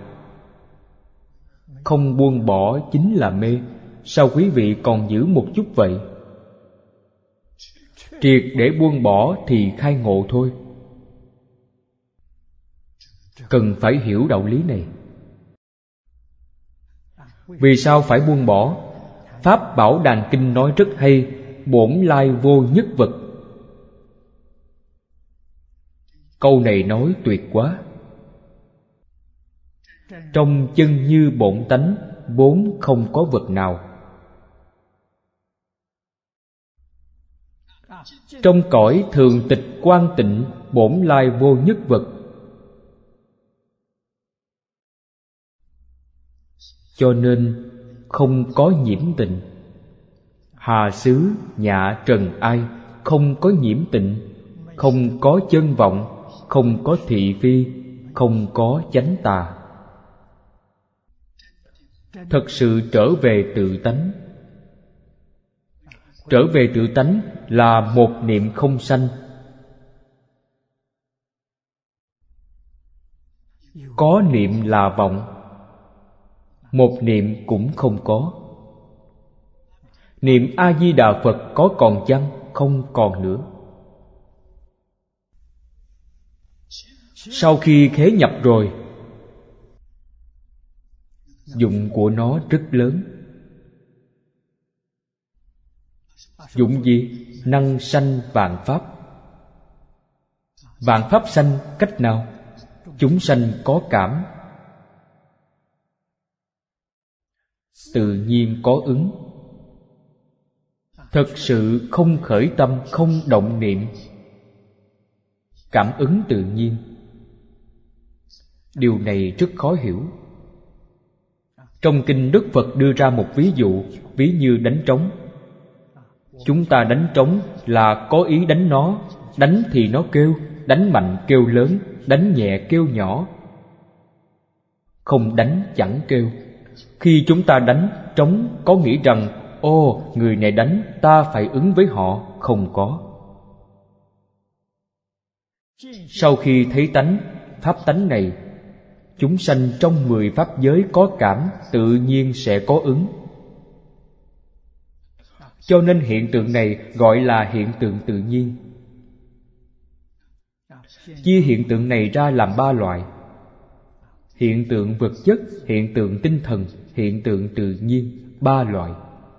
Không buông bỏ chính là mê. Sao quý vị còn giữ một chút vậy? Triệt để buông bỏ thì khai ngộ thôi. Cần phải hiểu đạo lý này. Vì sao phải buông bỏ? Pháp Bảo Đàn Kinh nói rất hay, bổn lai vô nhất vật. Câu này nói tuyệt quá. Trong chân như bổn tánh, vốn không có vật nào. Trong cõi thường tịch quang tịnh, bổn lai vô nhất vật. Cho nên không có nhiễm tịnh. Hà xứ nhạ trần ai, không có nhiễm tịnh, không có chân vọng, không có thị phi, không có chánh tà. Thật sự trở về tự tánh. Trở về tự tánh là một niệm không sanh. Có niệm là vọng, một niệm cũng không có. Niệm A-di-đà Phật có còn chăng? Không còn nữa. Sau khi khế nhập rồi, dụng của nó rất lớn. Dụng gì? Năng sanh vạn pháp. Vạn pháp sanh cách nào? Chúng sanh có cảm, tự nhiên có ứng. Thật sự không khởi tâm, không động niệm, cảm ứng tự nhiên. Điều này rất khó hiểu. Trong kinh Đức Phật đưa ra một ví dụ, ví như đánh trống. Chúng ta đánh trống là có ý đánh nó. Đánh thì nó kêu, đánh mạnh kêu lớn, đánh nhẹ kêu nhỏ. Không đánh chẳng kêu. Khi chúng ta đánh trống có nghĩ rằng, ô, người này đánh, ta phải ứng với họ. Không có. Sau khi thấy tánh, pháp tánh này, chúng sanh trong 10 pháp giới có cảm, tự nhiên sẽ có ứng. Cho nên hiện tượng này gọi là hiện tượng tự nhiên. Chia hiện tượng này ra làm 3 loại: hiện tượng vật chất, hiện tượng tinh thần, hiện tượng tự nhiên. 3 loại.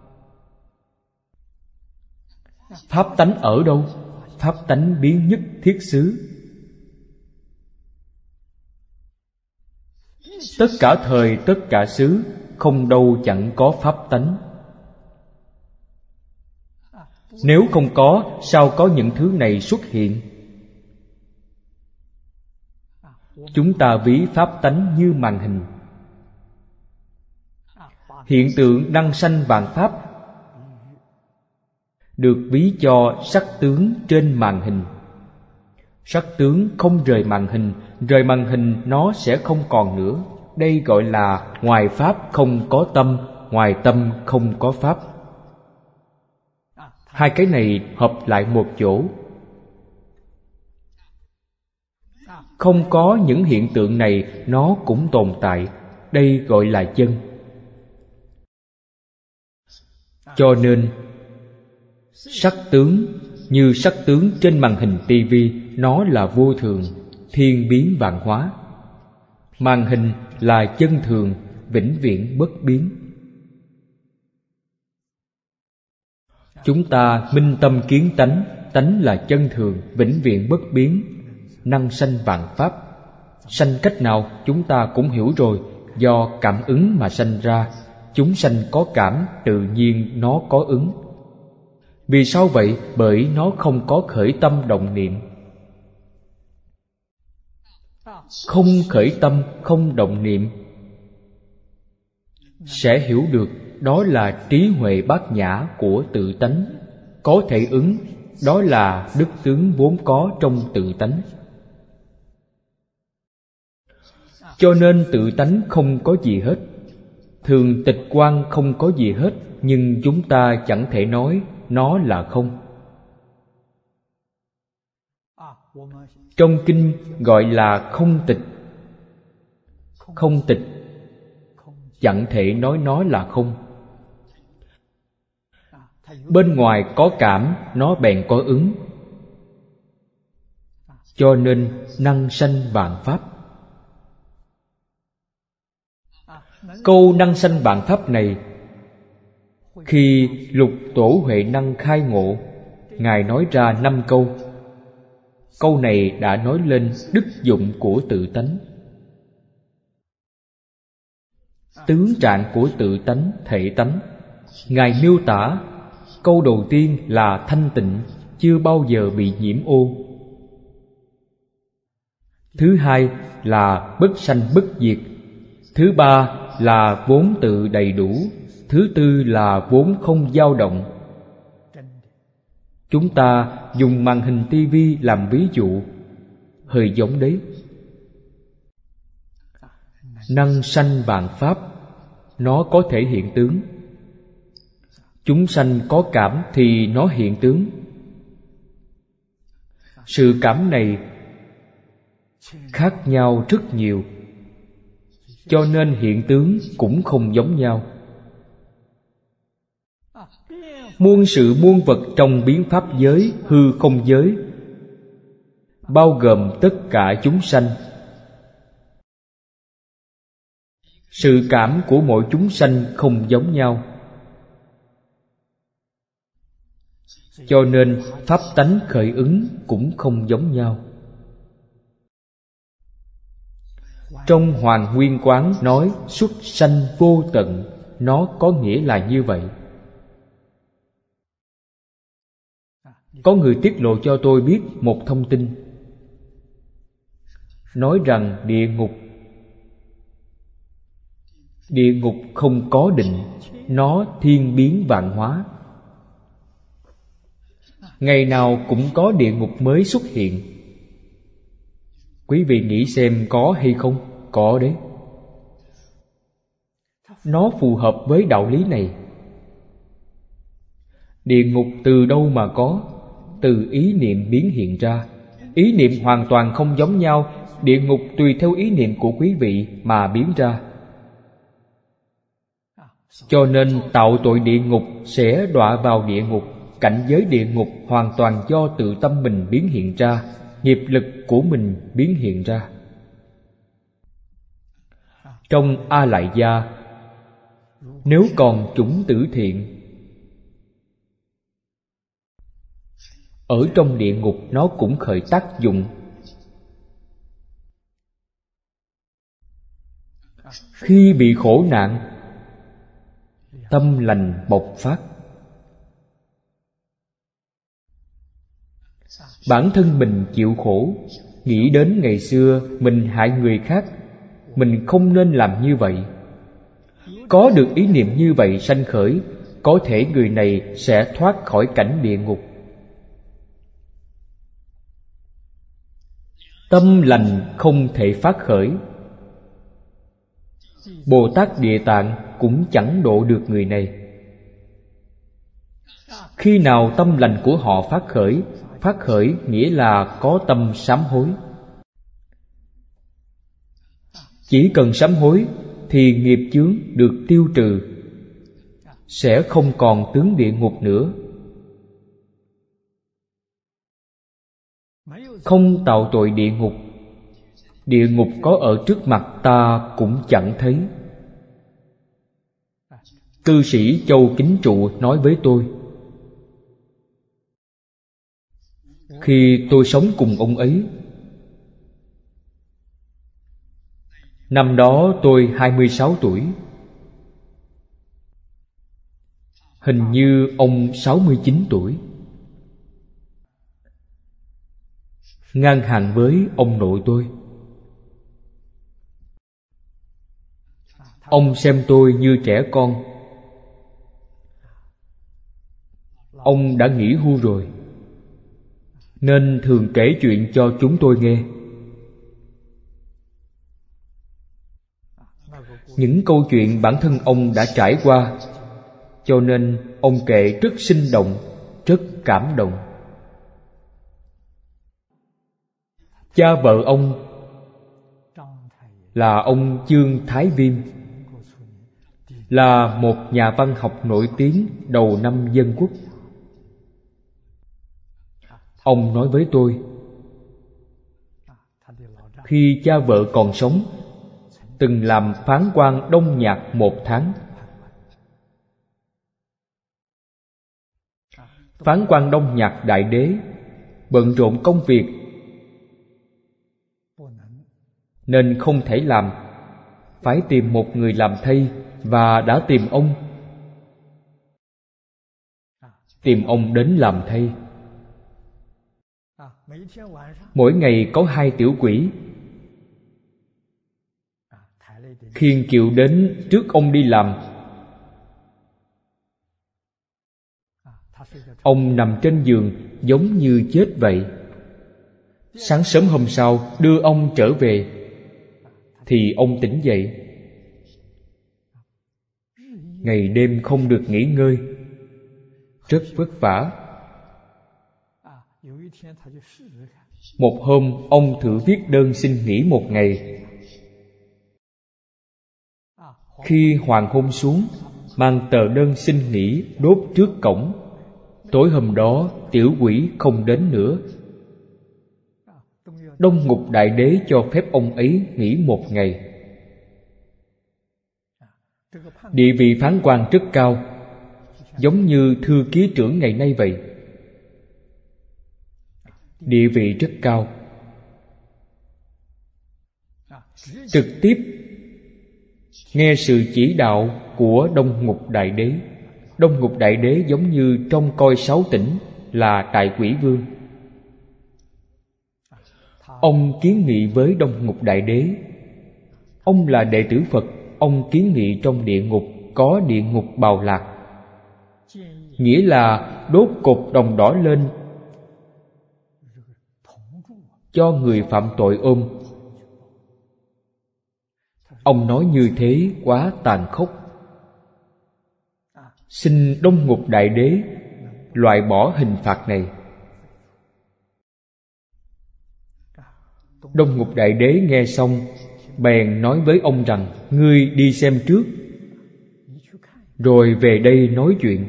Pháp tánh ở đâu? Pháp tánh biến nhất thiết xứ. Tất cả thời, tất cả xứ, không đâu chẳng có pháp tánh. Nếu không có, sao có những thứ này xuất hiện? Chúng ta ví pháp tánh như màn hình. Hiện tượng đăng sanh vạn pháp được ví cho sắc tướng trên màn hình. Sắc tướng không rời màn hình, rời màn hình nó sẽ không còn nữa. Đây gọi là ngoài pháp không có tâm, ngoài tâm không có pháp. Hai cái này hợp lại một chỗ. Không có những hiện tượng này, nó cũng tồn tại. Đây gọi là chân. Cho nên sắc tướng như sắc tướng trên màn hình tivi, nó là vô thường, thiên biến vạn hóa. Màn hình là chân thường, vĩnh viễn bất biến. Chúng ta minh tâm kiến tánh, tánh là chân thường, vĩnh viễn bất biến, năng sanh vạn pháp. Sanh cách nào chúng ta cũng hiểu rồi, do cảm ứng mà sanh ra. Chúng sanh có cảm, tự nhiên nó có ứng. Vì sao vậy? Bởi nó không có khởi tâm động niệm. Không khởi tâm, không động niệm, sẽ hiểu được đó là trí huệ bát nhã của tự tánh. Có thể ứng, đó là đức tướng vốn có trong tự tánh. Cho nên tự tánh không có gì hết. Thường tịch quan không có gì hết, nhưng chúng ta chẳng thể nói nó là không. Trong kinh gọi là không tịch. Không tịch, chẳng thể nói nó là không. Bên ngoài có cảm, nó bèn có ứng. Cho nên năng sanh vạn pháp. Câu năng sanh vạn pháp này, khi Lục Tổ Huệ Năng khai ngộ, Ngài nói ra 5 câu. Câu này đã nói lên đức dụng của tự tánh. Tướng trạng của tự tánh, thể tánh. Ngài miêu tả câu đầu tiên là thanh tịnh, chưa bao giờ bị nhiễm ô. Thứ hai là bất sanh bất diệt. Thứ ba là vốn tự đầy đủ. Thứ tư là vốn không dao động. Chúng ta dùng màn hình tivi làm ví dụ, hơi giống đấy. Năng sanh vạn pháp, nó có thể hiện tướng. Chúng sanh có cảm thì nó hiện tướng. Sự cảm này khác nhau rất nhiều, cho nên hiện tướng cũng không giống nhau. Muôn sự muôn vật trong biến pháp giới, hư không giới, bao gồm tất cả chúng sanh. Sự cảm của mỗi chúng sanh không giống nhau, cho nên pháp tánh khởi ứng cũng không giống nhau. Trong Hoàng Nguyên Quán nói xuất sanh vô tận, nó có nghĩa là như vậy. Có người tiết lộ cho tôi biết một thông tin, nói rằng địa ngục không có định, nó thiên biến vạn hóa. Ngày nào cũng có địa ngục mới xuất hiện. Quý vị nghĩ xem có hay không? Có đấy. Nó phù hợp với đạo lý này. Địa ngục từ đâu mà có? Từ ý niệm biến hiện ra. Ý niệm hoàn toàn không giống nhau. Địa ngục tùy theo ý niệm của quý vị mà biến ra. Cho nên tạo tội địa ngục sẽ đọa vào địa ngục. Cảnh giới địa ngục hoàn toàn do tự tâm mình biến hiện ra, nghiệp lực của mình biến hiện ra. Trong A Lại Gia, nếu còn chủng tử thiện, ở trong địa ngục nó cũng khởi tác dụng. Khi bị khổ nạn, tâm lành bộc phát. Bản thân mình chịu khổ, nghĩ đến ngày xưa mình hại người khác, mình không nên làm như vậy. Có được ý niệm như vậy sanh khởi, có thể người này sẽ thoát khỏi cảnh địa ngục. Tâm lành không thể phát khởi, Bồ Tát Địa Tạng cũng chẳng độ được người này. Khi nào tâm lành của họ phát khởi, phát khởi nghĩa là có tâm sám hối. Chỉ cần sám hối thì nghiệp chướng được tiêu trừ, sẽ không còn tướng địa ngục nữa. Không tạo tội địa ngục, địa ngục có ở trước mặt ta cũng chẳng thấy. Cư sĩ Châu Kính Trụ nói với tôi, khi tôi sống cùng ông ấy, Năm đó tôi 26 tuổi. Hình như ông 69 tuổi. Ngang hàng với ông nội tôi. Ông xem tôi như trẻ con. Ông đã nghỉ hưu rồi, nên thường kể chuyện cho chúng tôi nghe. Những câu chuyện bản thân ông đã trải qua, cho nên ông kể rất sinh động, rất cảm động. Cha vợ ông là ông Chương Thái Viêm, là một nhà văn học nổi tiếng đầu năm Dân Quốc. Ông nói với tôi, khi cha vợ còn sống, từng làm phán quan Đông Nhạc 1 tháng. Phán quan Đông Nhạc Đại Đế bận rộn công việc nên không thể làm, phải tìm một người làm thay, và đã tìm ông. Tìm ông đến làm thay. Mỗi ngày có 2 tiểu quỷ khiêng kiệu đến trước ông đi làm. Ông nằm trên giường giống như chết vậy. Sáng sớm hôm sau đưa ông trở về, thì ông tỉnh dậy. Ngày đêm không được nghỉ ngơi, rất vất vả. Một hôm ông thử viết đơn xin nghỉ 1 ngày. Khi hoàng hôn xuống, mang tờ đơn xin nghỉ đốt trước cổng. Tối hôm đó tiểu quỷ không đến nữa. Đông Ngục Đại Đế cho phép ông ấy nghỉ 1 ngày. Địa vị phán quan rất cao, giống như thư ký trưởng ngày nay vậy. Địa vị rất cao. Trực tiếp nghe sự chỉ đạo của Đông Ngục Đại Đế. Đông Ngục Đại Đế giống như trông coi 6 tỉnh, là Đại Quỷ Vương. Ông kiến nghị với Đông Ngục Đại Đế. Ông là đệ tử Phật. Ông kiến nghị trong địa ngục có địa ngục Bào Lạc, nghĩa là đốt cột đồng đỏ lên cho người phạm tội ôm. Ông nói như thế quá tàn khốc. Xin Đông Ngục Đại Đế loại bỏ hình phạt này. Đông Ngục Đại Đế nghe xong, bèn nói với ông rằng: ngươi đi xem trước, rồi về đây nói chuyện.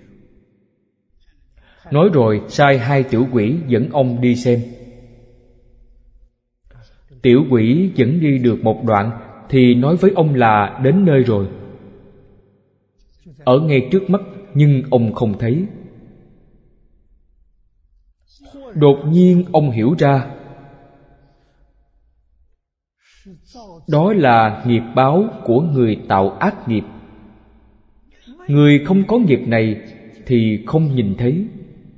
Nói rồi sai 2 tiểu quỷ dẫn ông đi xem. Tiểu quỷ dẫn đi được một đoạn thì nói với ông là đến nơi rồi. Ở ngay trước mắt, nhưng ông không thấy. Đột nhiên ông hiểu ra, đó là nghiệp báo của người tạo ác nghiệp. Người không có nghiệp này thì không nhìn thấy.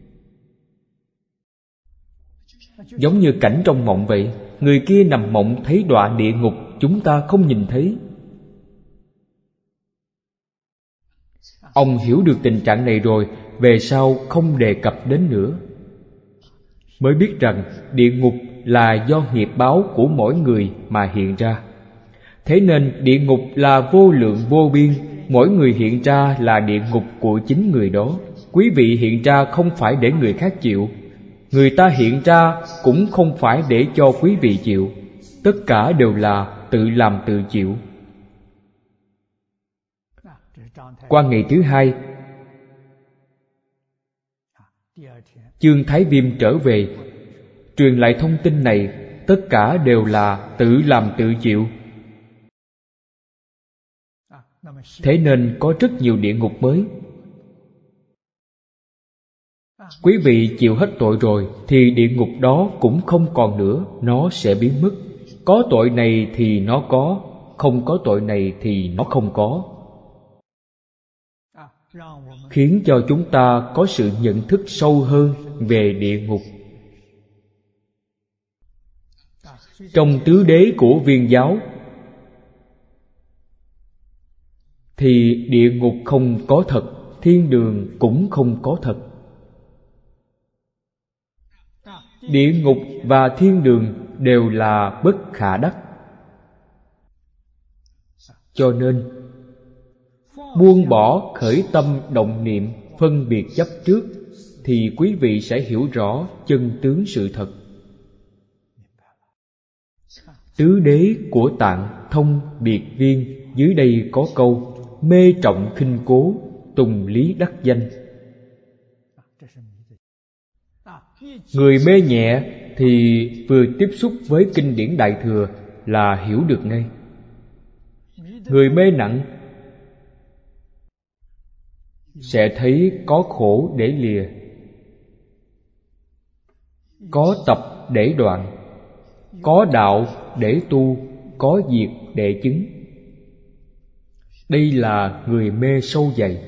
Giống như cảnh trong mộng vậy. Người kia nằm mộng thấy đọa địa ngục, chúng ta không nhìn thấy. Ông hiểu được tình trạng này rồi, về sau không đề cập đến nữa. Mới biết rằng địa ngục là do nghiệp báo của mỗi người mà hiện ra. Thế nên địa ngục là vô lượng vô biên, mỗi người hiện ra là địa ngục của chính người đó. Quý vị hiện ra không phải để người khác chịu, người ta hiện ra cũng không phải để cho quý vị chịu. Tất cả đều là tự làm tự chịu. Qua ngày thứ 2, Chương Thái Viêm trở về, truyền lại thông tin này. Tất cả đều là tự làm tự chịu. Thế nên có rất nhiều địa ngục mới. Quý vị chịu hết tội rồi thì địa ngục đó cũng không còn nữa, nó sẽ biến mất. Có tội này thì nó có, không có tội này thì nó không có, khiến cho chúng ta có sự nhận thức sâu hơn về địa ngục. Trong tứ đế của Viên giáo thì địa ngục không có thật, thiên đường cũng không có thật. Địa ngục và thiên đường đều là bất khả đắc. Cho nên buông bỏ khởi tâm động niệm phân biệt chấp trước, thì quý vị sẽ hiểu rõ chân tướng sự thật. Tứ đế của Tạng Thông Biệt Viên dưới đây có câu: mê trọng khinh cố, tùng lý đắc danh. Người mê nhẹ thì vừa tiếp xúc với kinh điển Đại Thừa là hiểu được ngay. Người mê nặng sẽ thấy có khổ để lìa, có tập để đoạn, có đạo để tu, có diệt để chứng. Đây là người mê sâu dày.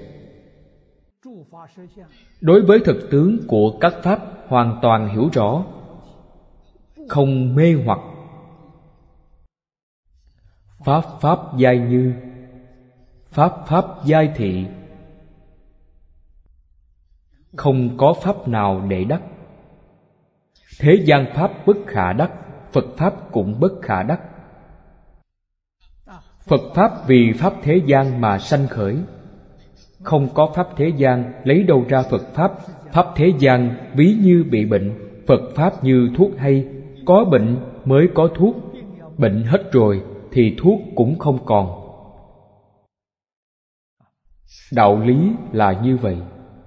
Đối với thực tướng của các pháp hoàn toàn hiểu rõ, không mê hoặc. Pháp pháp giai như, pháp pháp giai thị. Không có pháp nào để đắc. Thế gian pháp bất khả đắc, Phật pháp cũng bất khả đắc. Phật pháp vì pháp thế gian mà sanh khởi. Không có pháp thế gian, lấy đâu ra Phật pháp? Pháp thế gian ví như bị bệnh, Phật pháp như thuốc hay. Có bệnh mới có thuốc, bệnh hết rồi thì thuốc cũng không còn. Đạo lý là như vậy.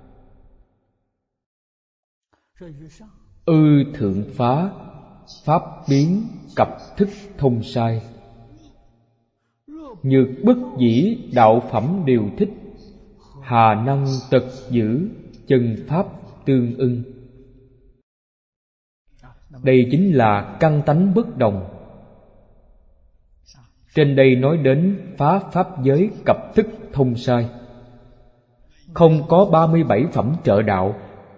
Ư thượng phá, pháp biến cập thức thông sai. Nhược bất dĩ đạo phẩm đều thích, hà năng tật giữ chân pháp tương ưng. Đây chính là căn tánh bất đồng. Trên đây nói đến phá pháp giới cập thức thông sai. Không có 37 phẩm trợ đạo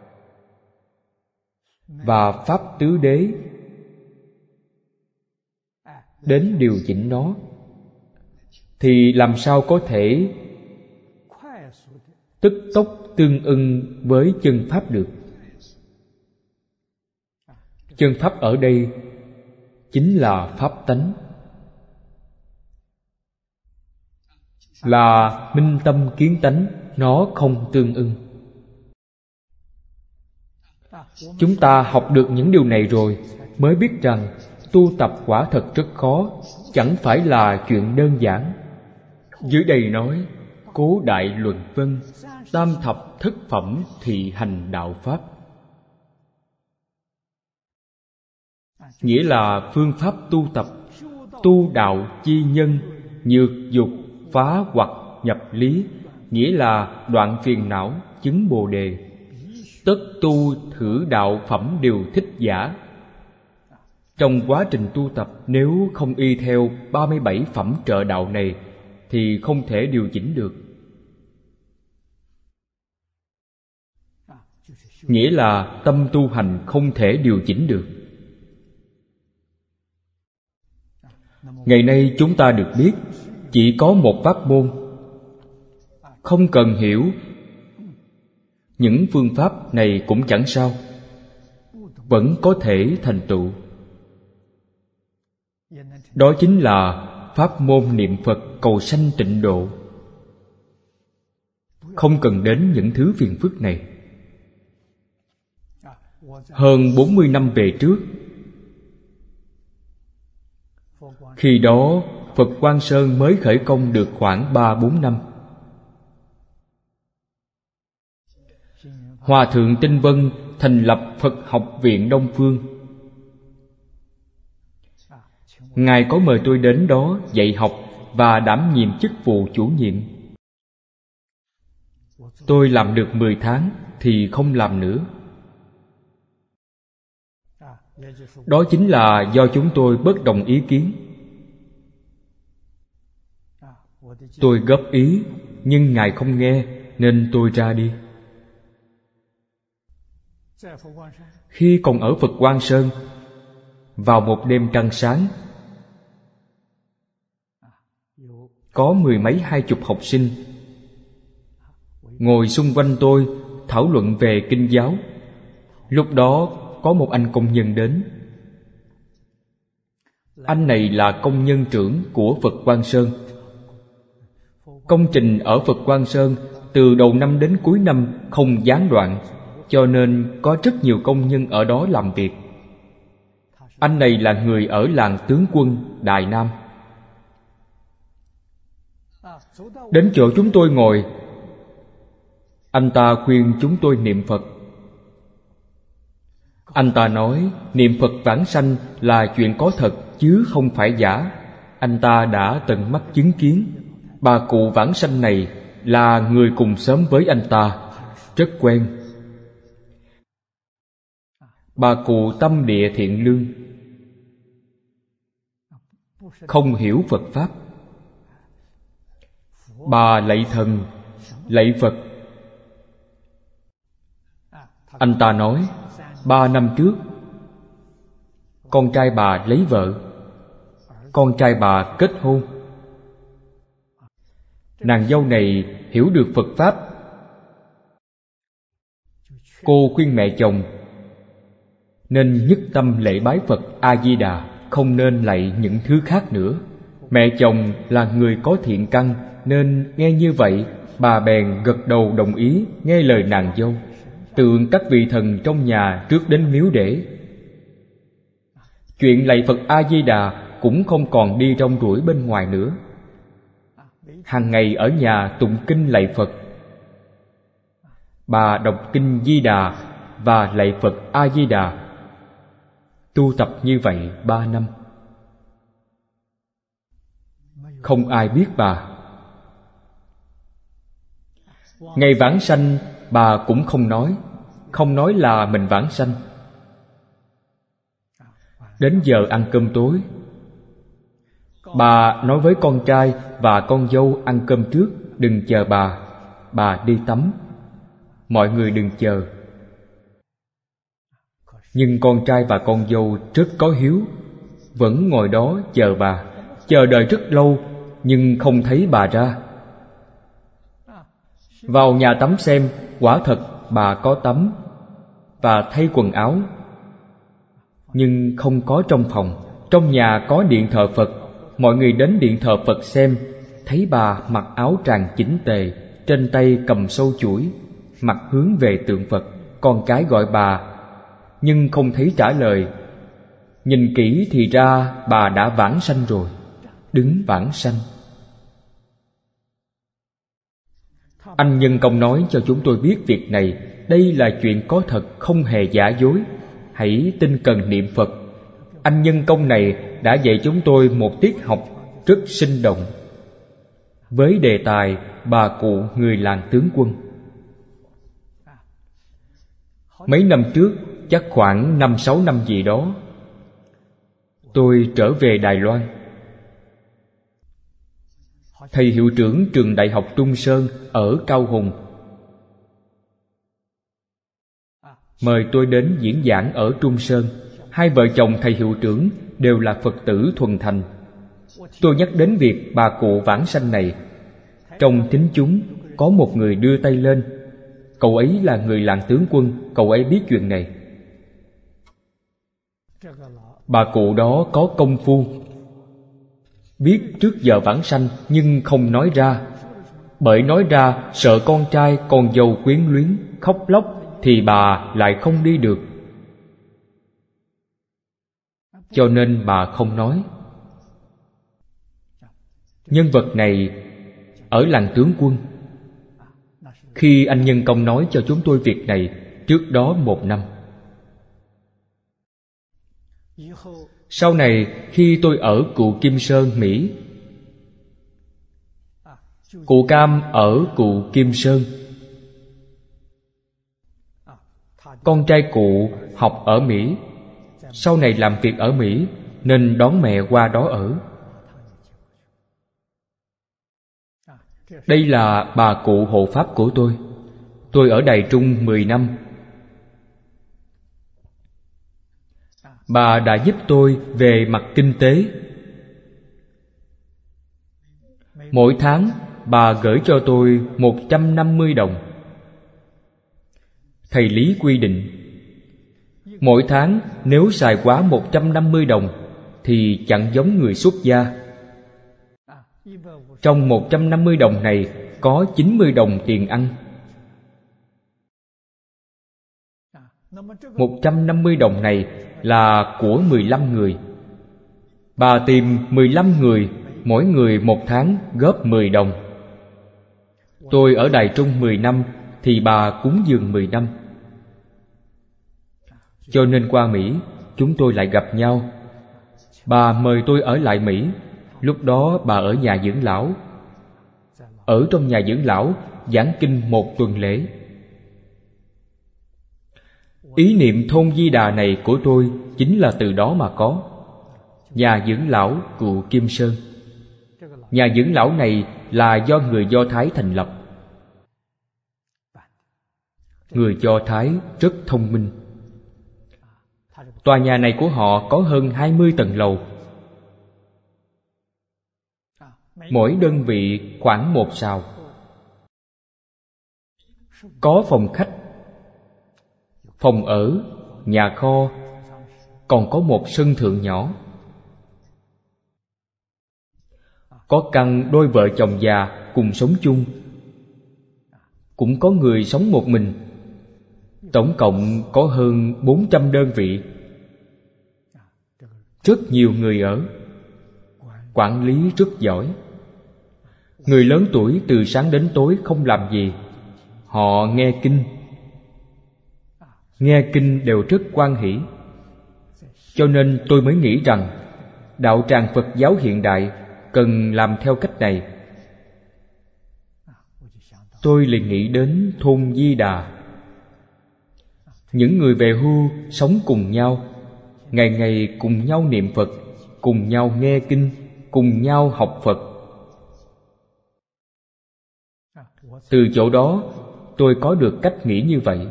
và pháp tứ đế đến điều chỉnh nó, thì làm sao có thể tức tốc tương ưng với chân pháp được? Chân pháp ở đây chính là pháp tánh, là minh tâm kiến tánh, nó không tương ưng. Chúng ta học được những điều này rồi mới biết rằng tu tập quả thật rất khó, chẳng phải là chuyện đơn giản. Dưới đây nói: cố đại luận vân, tam thập thất phẩm thị hành đạo pháp. Nghĩa là phương pháp tu tập, tu đạo chi nhân, nhược dục, phá hoặc nhập lý, nghĩa là đoạn phiền não, chứng bồ đề. Tất tu thử đạo phẩm đều thích giả. Trong quá trình tu tập, nếu không y theo 37 phẩm trợ đạo này thì không thể điều chỉnh được. Nghĩa là tâm tu hành không thể điều chỉnh được. Ngày nay chúng ta được biết chỉ có một pháp môn, không cần hiểu những phương pháp này cũng chẳng sao, vẫn có thể thành tựu. Đó chính là pháp môn niệm Phật cầu sanh tịnh độ. Không cần đến những thứ phiền phức này. Hơn 40 năm về trước, khi đó Phật Quang Sơn mới khởi công được khoảng 3-4 năm. Hòa thượng Tinh Vân thành lập Phật học viện Đông Phương. Ngài có mời tôi đến đó dạy học và đảm nhiệm chức vụ chủ nhiệm. Tôi làm được 10 tháng thì không làm nữa. Đó chính là do chúng tôi bất đồng ý kiến. Tôi góp ý, nhưng Ngài không nghe, nên tôi ra đi. Khi còn ở Phật Quang Sơn, vào một đêm trăng sáng, có mười mấy 20 học sinh ngồi xung quanh tôi thảo luận về kinh giáo. Lúc đó có một anh công nhân đến. Anh này là công nhân trưởng của Phật Quang Sơn. Công trình ở Phật Quang Sơn từ đầu năm đến cuối năm không gián đoạn, cho nên có rất nhiều công nhân ở đó làm việc. Anh này là người ở làng Tướng Quân, Đài Nam. Đến chỗ chúng tôi ngồi, anh ta khuyên chúng tôi niệm Phật. Anh ta nói niệm Phật vãng sanh là chuyện có thật chứ không phải giả. Anh ta đã tận mắt chứng kiến. Bà cụ vãng sanh này là người cùng xóm với anh ta, rất quen. Bà cụ tâm địa thiện lương, không hiểu Phật Pháp. Bà lạy thần, lạy Phật. Anh ta nói 3 năm trước con trai bà lấy vợ, con trai bà kết hôn. Nàng dâu này hiểu được Phật Pháp. Cô khuyên mẹ chồng nên nhất tâm lễ bái Phật A-di-đà, không nên lạy những thứ khác nữa. Mẹ chồng là người có thiện căn, nên nghe như vậy, bà bèn gật đầu đồng ý nghe lời nàng dâu, tượng các vị thần trong nhà trước đến miếu để. Chuyện lạy Phật A-di-đà cũng không còn đi rong ruổi bên ngoài nữa. Hàng ngày ở nhà tụng kinh lạy Phật. Bà đọc kinh Di Đà và lạy Phật A-di-đà, tu tập như vậy 3 năm. Không ai biết bà. Ngày vãng sanh bà cũng không nói là mình vãng sanh. Đến giờ ăn cơm tối, bà nói với con trai và con dâu ăn cơm trước, đừng chờ bà đi tắm, mọi người đừng chờ. Nhưng con trai và con dâu rất có hiếu, vẫn ngồi đó chờ bà, chờ đợi rất lâu nhưng không thấy bà ra. Vào nhà tắm xem, quả thật bà có tắm và thay quần áo, nhưng không có trong phòng. Trong nhà có điện thờ Phật, mọi người đến điện thờ Phật xem, thấy bà mặc áo tràng chỉnh tề, trên tay cầm sâu chuỗi, mặt hướng về tượng Phật. Con cái gọi bà, nhưng không thấy trả lời. Nhìn kỹ thì ra bà đã vãng sanh rồi, đứng vãng sanh. Anh Nhân Công nói cho chúng tôi biết việc này. Đây là chuyện có thật, không hề giả dối. Hãy tinh cần niệm Phật. Anh Nhân Công này đã dạy chúng tôi một tiết học rất sinh động, với đề tài bà cụ người làng Tướng Quân. Mấy năm trước, chắc khoảng 5-6 năm gì đó, tôi trở về Đài Loan. Thầy hiệu trưởng trường Đại học Trung Sơn ở Cao Hùng mời tôi đến diễn giảng ở Trung Sơn. Hai vợ chồng thầy hiệu trưởng đều là Phật tử thuần thành. Tôi nhắc đến việc bà cụ vãng sanh này. Trong thính chúng có một người đưa tay lên. Cậu ấy là người làng Tướng Quân, cậu ấy biết chuyện này. Bà cụ đó có công phu, biết trước giờ vãng sanh nhưng không nói ra. Bởi nói ra sợ con trai con dâu quyến luyến khóc lóc thì bà lại không đi được, cho nên bà không nói. Nhân vật này ở làng Tướng Quân. Khi anh Nhân Công nói cho chúng tôi việc này, trước đó 1 năm. Sau này khi tôi ở Cựu Kim Sơn, Mỹ, cụ Cam ở Cựu Kim Sơn, con trai cụ học ở Mỹ, sau này làm việc ở Mỹ nên đón mẹ qua đó ở. Đây là bà cụ hộ pháp của tôi. Tôi ở Đài Trung 10 năm. Bà đã giúp tôi về mặt kinh tế. Mỗi tháng bà gửi cho tôi 150 đồng. Thầy Lý quy định mỗi tháng nếu xài quá 150 đồng thì chẳng giống người xuất gia. Trong 150 đồng này có 90 đồng tiền ăn. 150 đồng này là của 15 người. Bà tìm 15 người, mỗi người một tháng góp 10 đồng. Tôi ở Đài Trung 10 năm thì bà cúng dường 10 năm. Cho nên qua Mỹ chúng tôi lại gặp nhau. Bà mời tôi ở lại Mỹ. Lúc đó bà ở nhà dưỡng lão. Ở trong nhà dưỡng lão giảng kinh 1 tuần lễ. Ý niệm thôn Di Đà này của tôi chính là từ đó mà có. Nhà dưỡng lão Cựu Kim Sơn. Nhà dưỡng lão này là do người Do Thái thành lập. Người Do Thái rất thông minh. Tòa nhà này của họ có hơn 20 tầng lầu. Mỗi đơn vị khoảng 1 sào. Có phòng khách, phòng ở, nhà kho, còn có một sân thượng nhỏ. Có căn đôi vợ chồng già cùng sống chung. Cũng có người sống một mình. Tổng cộng có hơn 400 đơn vị. Rất nhiều người ở. Quản lý rất giỏi. Người lớn tuổi từ sáng đến tối không làm gì. Họ nghe kinh. Nghe kinh đều rất hoan hỷ. Cho nên tôi mới nghĩ rằng đạo tràng Phật giáo hiện đại cần làm theo cách này. Tôi liền nghĩ đến thôn Di Đà. Những người về hưu sống cùng nhau, ngày ngày cùng nhau niệm Phật, cùng nhau nghe kinh, cùng nhau học Phật. Từ chỗ đó tôi có được cách nghĩ như vậy.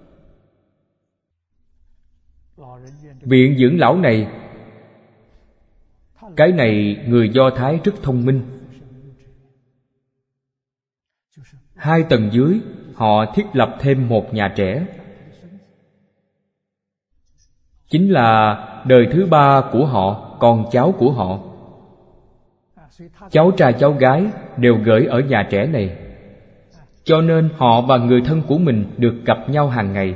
Viện dưỡng lão này, cái này người Do Thái rất thông minh. 2 tầng dưới họ thiết lập thêm một nhà trẻ. Chính là đời thứ 3 của họ, con cháu của họ. Cháu trai cháu gái đều gửi ở nhà trẻ này. Cho nên họ và người thân của mình được gặp nhau hàng ngày.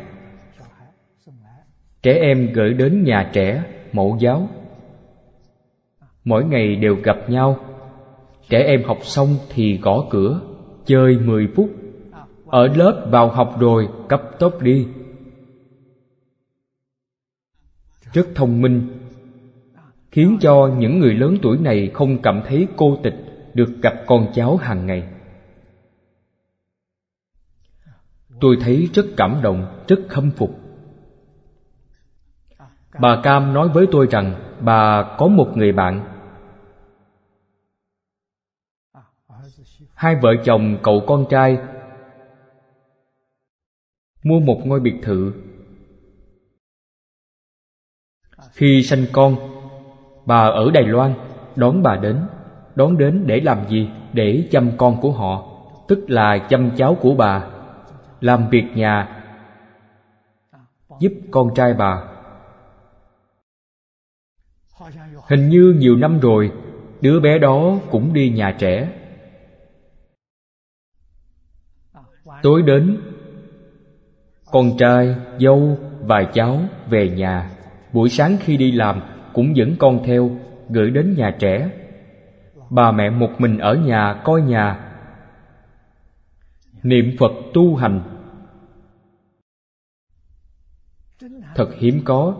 Trẻ em gửi đến nhà trẻ mẫu giáo. Mỗi ngày đều gặp nhau. Trẻ em học xong thì gõ cửa, chơi 10 phút. Ở lớp vào học rồi cấp tốc đi. Rất thông minh, khiến cho những người lớn tuổi này không cảm thấy cô tịch, được gặp con cháu hàng ngày. Tôi thấy rất cảm động, rất khâm phục. Bà Cam nói với tôi rằng bà có một người bạn. 2 vợ chồng cậu con trai mua một ngôi biệt thự. Khi sanh con, bà ở Đài Loan đón bà đến. Đón đến để làm gì? Để chăm con của họ, tức là chăm cháu của bà, làm việc nhà, giúp con trai bà. Hình như nhiều năm rồi, đứa bé đó cũng đi nhà trẻ. Tối đến, con trai, dâu và cháu về nhà. Buổi sáng khi đi làm cũng dẫn con theo, gửi đến nhà trẻ. Bà mẹ một mình ở nhà coi nhà, niệm Phật tu hành. Thật hiếm có.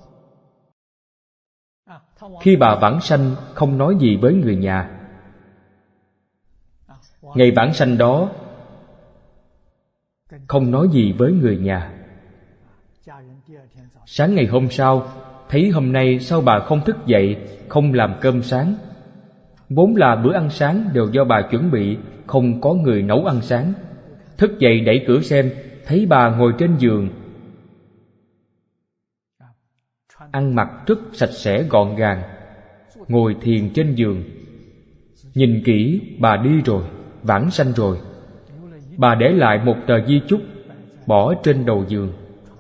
Khi bà vãng sanh không nói gì với người nhà. Ngày vãng sanh đó không nói gì với người nhà. Sáng ngày hôm sau, thấy hôm nay sao bà không thức dậy, không làm cơm sáng. Vốn là bữa ăn sáng đều do bà chuẩn bị, không có người nấu ăn sáng. Thức dậy đẩy cửa xem, thấy bà ngồi trên giường, ăn mặc rất sạch sẽ gọn gàng, ngồi thiền trên giường. Nhìn kỹ, bà đi rồi, vãng sanh rồi. Bà để lại một tờ di chúc, bỏ trên đầu giường.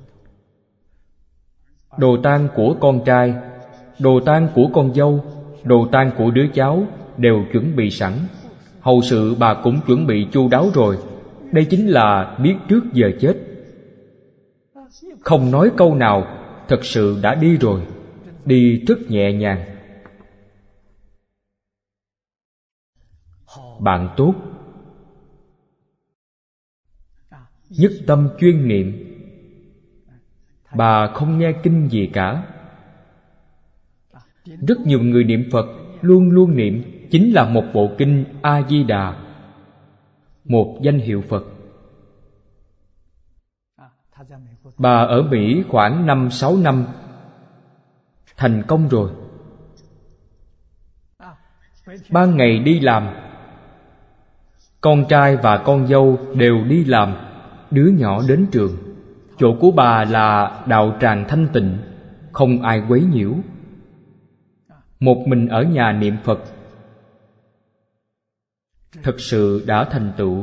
Đồ tang của con trai, đồ tang của con dâu, đồ tang của đứa cháu đều chuẩn bị sẵn. Hậu sự bà cũng chuẩn bị chu đáo rồi. Đây chính là biết trước giờ chết. Không nói câu nào, thật sự đã đi rồi, đi rất nhẹ nhàng. Bạn tốt, nhất tâm chuyên niệm. Bà không nghe kinh gì cả. Rất nhiều người niệm Phật luôn luôn niệm chính là một bộ kinh A-di-đà, một danh hiệu Phật. Bà ở Mỹ khoảng 5-6 năm, thành công rồi. Ban ngày đi làm, con trai và con dâu đều đi làm, đứa nhỏ đến trường. Chỗ của bà là đạo tràng thanh tịnh, không ai quấy nhiễu. Một mình ở nhà niệm Phật, thật sự đã thành tựu.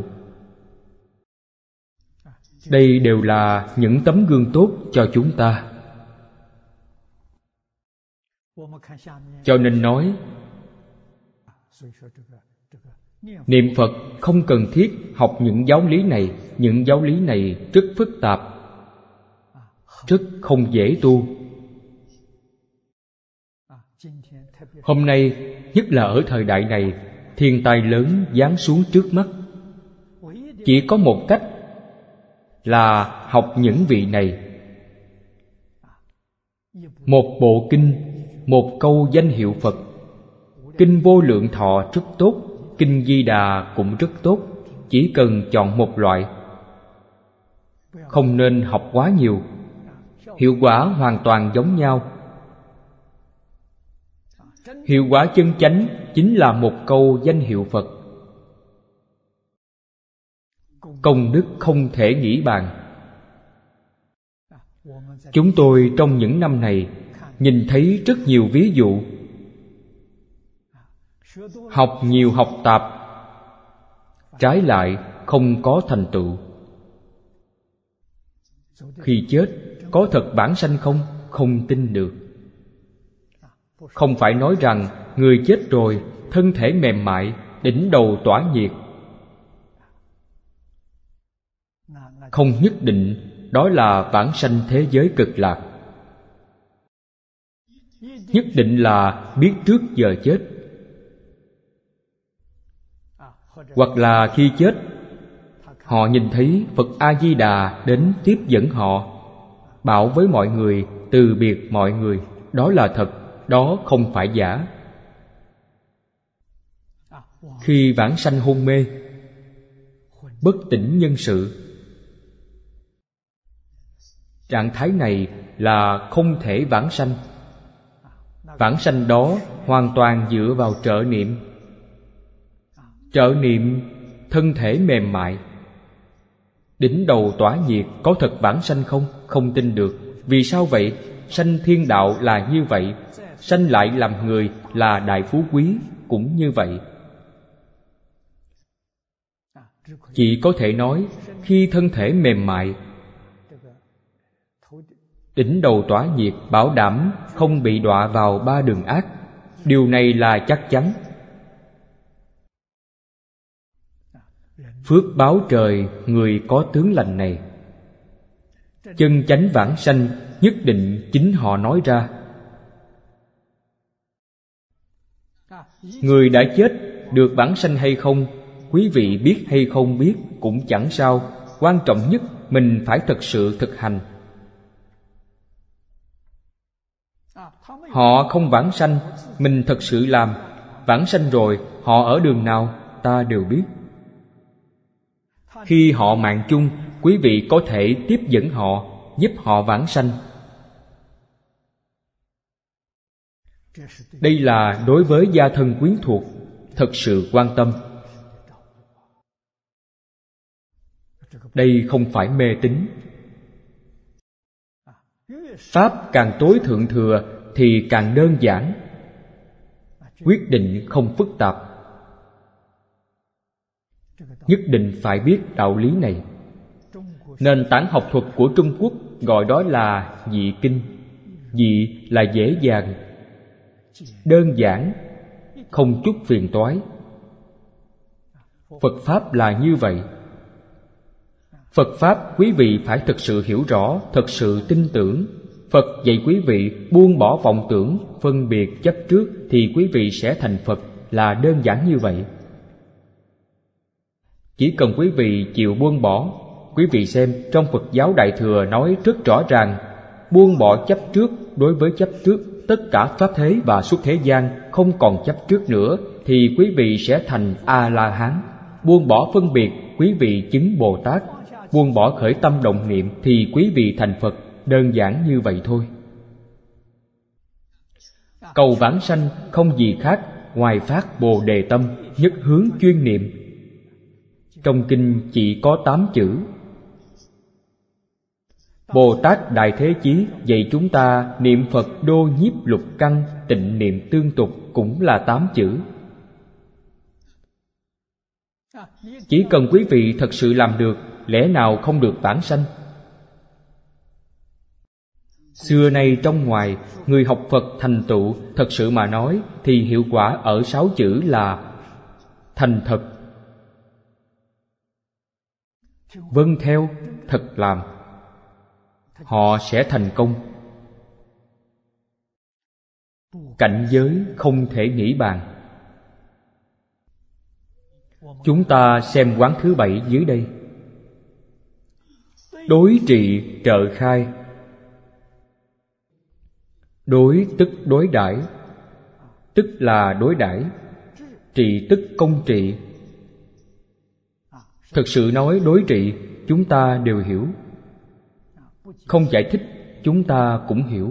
Đây đều là những tấm gương tốt cho chúng ta. Cho nên nói, niệm Phật không cần thiết học những giáo lý này. Những giáo lý này rất phức tạp, rất không dễ tu. Hôm nay, nhất là ở thời đại này, thiên tai lớn giáng xuống trước mắt. Chỉ có một cách là học những vị này. Một bộ kinh, một câu danh hiệu Phật. Kinh Vô Lượng Thọ rất tốt, kinh Di Đà cũng rất tốt. Chỉ cần chọn một loại, không nên học quá nhiều. Hiệu quả hoàn toàn giống nhau. Hiệu quả chân chánh chính là một câu danh hiệu Phật. Công đức không thể nghĩ bàn. Chúng tôi trong những năm này nhìn thấy rất nhiều ví dụ. Học nhiều học tạp, trái lại không có thành tựu. Khi chết, có thật vãng sanh không? Không tin được. Không phải nói rằng người chết rồi, thân thể mềm mại, đỉnh đầu tỏa nhiệt. Không nhất định đó là vãng sanh thế giới cực lạc. Nhất định là biết trước giờ chết. Hoặc là khi chết, họ nhìn thấy Phật A-di-đà đến tiếp dẫn họ, bảo với mọi người từ biệt mọi người. Đó là thật, đó không phải giả. Khi vãng sanh hôn mê, bất tỉnh nhân sự, trạng thái này là không thể vãng sanh. Vãng sanh đó hoàn toàn dựa vào trợ niệm. Trợ niệm thân thể mềm mại, đỉnh đầu tỏa nhiệt, có thật vãng sanh không? Không tin được. Vì sao vậy? Sanh thiên đạo là như vậy, sanh lại làm người là đại phú quý cũng như vậy. Chỉ có thể nói khi thân thể mềm mại, đỉnh đầu tỏa nhiệt, bảo đảm không bị đọa vào ba đường ác. Điều này là chắc chắn. Phước báo trời người có tướng lành này. Chân chánh vãng sanh nhất định chính họ nói ra. Người đã chết được vãng sanh hay không, quý vị biết hay không biết cũng chẳng sao. Quan trọng nhất mình phải thật sự thực hành. Họ không vãng sanh, mình thật sự làm. Vãng sanh rồi, họ ở đường nào ta đều biết. Khi họ mạng chung, quý vị có thể tiếp dẫn họ, giúp họ vãng sanh. Đây là đối với gia thân quyến thuộc. thật sự quan tâm. Đây không phải mê tín. Pháp càng tối thượng thừa thì càng đơn giản, quyết định không phức tạp. Nhất định phải biết đạo lý này. Nền tảng học thuật của Trung Quốc gọi đó là dị kinh. Dị là dễ dàng, đơn giản, không chút phiền toái. Phật Pháp là như vậy. Phật Pháp quý vị phải thực sự hiểu rõ, thực sự tin tưởng. Phật dạy quý vị buông bỏ vọng tưởng, phân biệt chấp trước thì quý vị sẽ thành Phật, là đơn giản như vậy. Chỉ cần quý vị chịu buông bỏ. Quý vị xem, trong Phật giáo Đại Thừa nói rất rõ ràng, buông bỏ chấp trước. Đối với chấp trước, tất cả pháp thế và xuất thế gian không còn chấp trước nữa thì quý vị sẽ thành A-la-hán. Buông bỏ phân biệt, quý vị chứng Bồ Tát. Buông bỏ khởi tâm động niệm thì quý vị thành Phật. Đơn giản như vậy thôi. Cầu vãng sanh không gì khác ngoài phát Bồ Đề tâm, nhất hướng chuyên niệm. Trong kinh chỉ có 8 chữ. Bồ Tát Đại Thế Chí dạy chúng ta niệm Phật đô nhiếp lục căn, tịnh niệm tương tục cũng là 8 chữ. Chỉ cần quý vị thật sự làm được, lẽ nào không được vãng sanh? Xưa nay trong ngoài, người học Phật thành tựu, thật sự mà nói thì hiệu quả ở 6 chữ là thành thật, vâng theo, thật làm. Họ sẽ thành công. Cảnh giới không thể nghĩ bàn. Chúng ta xem quán thứ 7 dưới đây. Đối trị trợ khai. Đối tức đối đãi, tức là đối đãi. Trị tức công trị. Thực sự nói đối trị, chúng ta đều hiểu. Không giải thích, chúng ta cũng hiểu.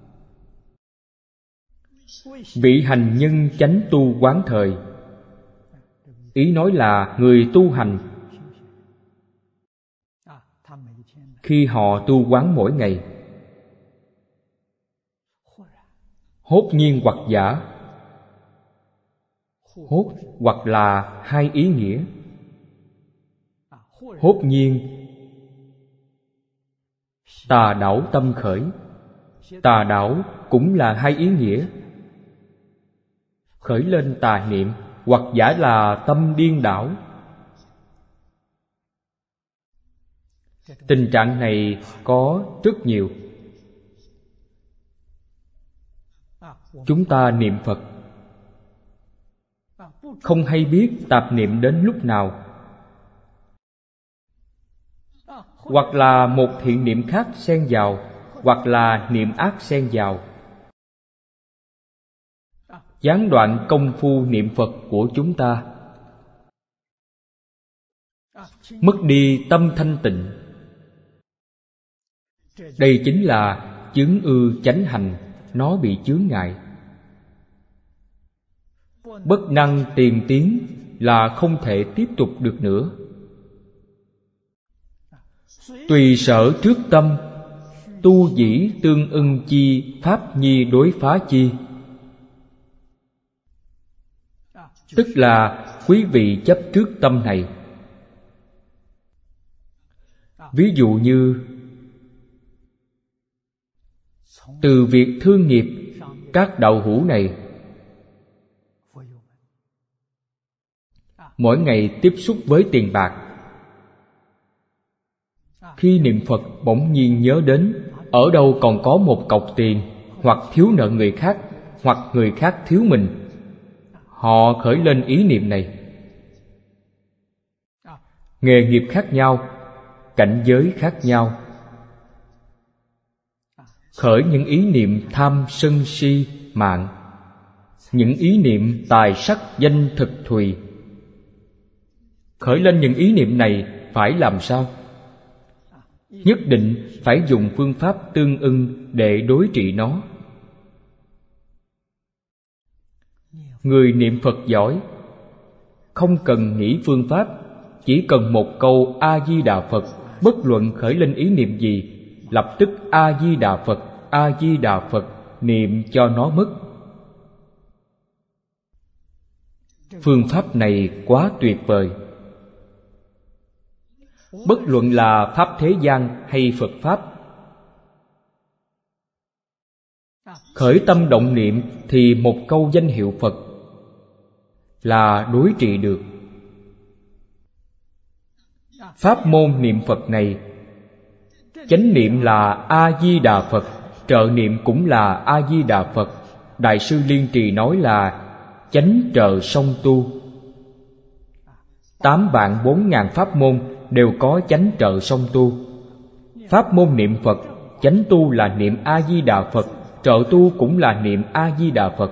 Vị hành nhân chánh tu quán thời. Ý nói là người tu hành, khi họ tu quán mỗi ngày, hốt nhiên hoặc giả. Hốt hoặc là hai ý nghĩa. Hốt nhiên, tà đảo tâm khởi. Tà đảo cũng là hai ý nghĩa. Khởi lên tà niệm, hoặc giả là tâm điên đảo. Tình trạng này có rất nhiều. Chúng ta niệm Phật, không hay biết tạp niệm đến lúc nào, hoặc là một thiện niệm khác xen vào, hoặc là niệm ác xen vào, gián đoạn công phu niệm Phật của chúng ta, mất đi tâm thanh tịnh. Đây chính là chướng ư chánh hành, nó bị chướng ngại. Bất năng tiền tiến là không thể tiếp tục được nữa. Tùy sở trước tâm, tu dĩ tương ưng chi, pháp nhi đối phá chi. Tức là quý vị chấp trước tâm này. Ví dụ như từ việc thương nghiệp các đạo hữu này, mỗi ngày tiếp xúc với tiền bạc. Khi niệm Phật bỗng nhiên nhớ đến ở đâu còn có một cọc tiền, hoặc thiếu nợ người khác, hoặc người khác thiếu mình, họ khởi lên ý niệm này. Nghề nghiệp khác nhau, cảnh giới khác nhau, khởi những ý niệm tham sân si mạng, những ý niệm tài sắc danh thực thùy. Khởi lên những ý niệm này phải làm sao? Nhất định phải dùng phương pháp tương ưng để đối trị nó. Người niệm Phật giỏi Không cần nghĩ phương pháp, chỉ cần một câu A-di-đà Phật, bất luận khởi lên ý niệm gì, lập tức A-di-đà Phật, A-di-đà Phật, niệm cho nó mất. Phương pháp này quá tuyệt vời. Bất luận là pháp thế gian hay Phật pháp, khởi tâm động niệm thì một câu danh hiệu Phật là đối trị được. Pháp môn niệm Phật này, chánh niệm là A-di-đà Phật, trợ niệm cũng là A-di-đà Phật. Đại sư Liên Trì nói là chánh trợ song tu. 84000 pháp môn đều có chánh trợ song tu. Pháp môn niệm Phật, chánh tu là niệm A-di-đà Phật, trợ tu cũng là niệm A-di-đà Phật.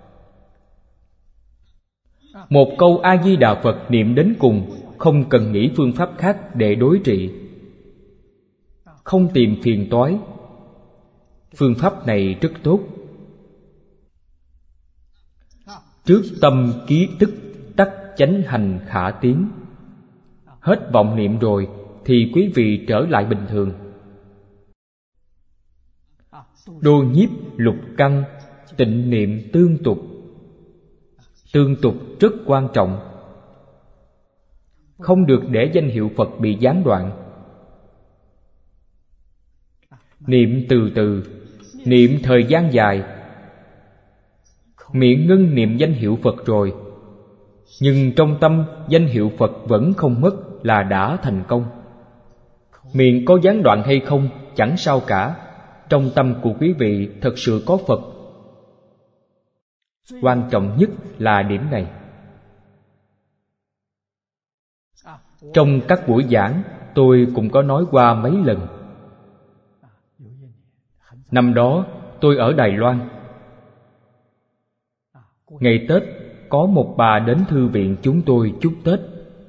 Một câu A-di-đà Phật niệm đến cùng, không cần nghĩ phương pháp khác để đối trị, không tìm phiền toái. Phương pháp này rất tốt. Trước tâm ký tức, tắc chánh hành khả tiến. Hết vọng niệm rồi thì quý vị trở lại bình thường. Đô nhiếp lục căn, tịnh niệm tương tục. Tương tục rất quan trọng. Không được để danh hiệu Phật bị gián đoạn. Niệm từ từ, niệm thời gian dài. Miệng ngưng niệm danh hiệu Phật rồi, nhưng trong tâm danh hiệu Phật vẫn không mất là đã thành công. Miệng có gián đoạn hay không chẳng sao cả, trong tâm của quý vị thật sự có Phật. Quan trọng nhất là điểm này. Trong các buổi giảng, tôi cũng có nói qua mấy lần. Năm đó tôi ở Đài Loan. Ngày Tết có một bà đến thư viện chúng tôi chúc Tết.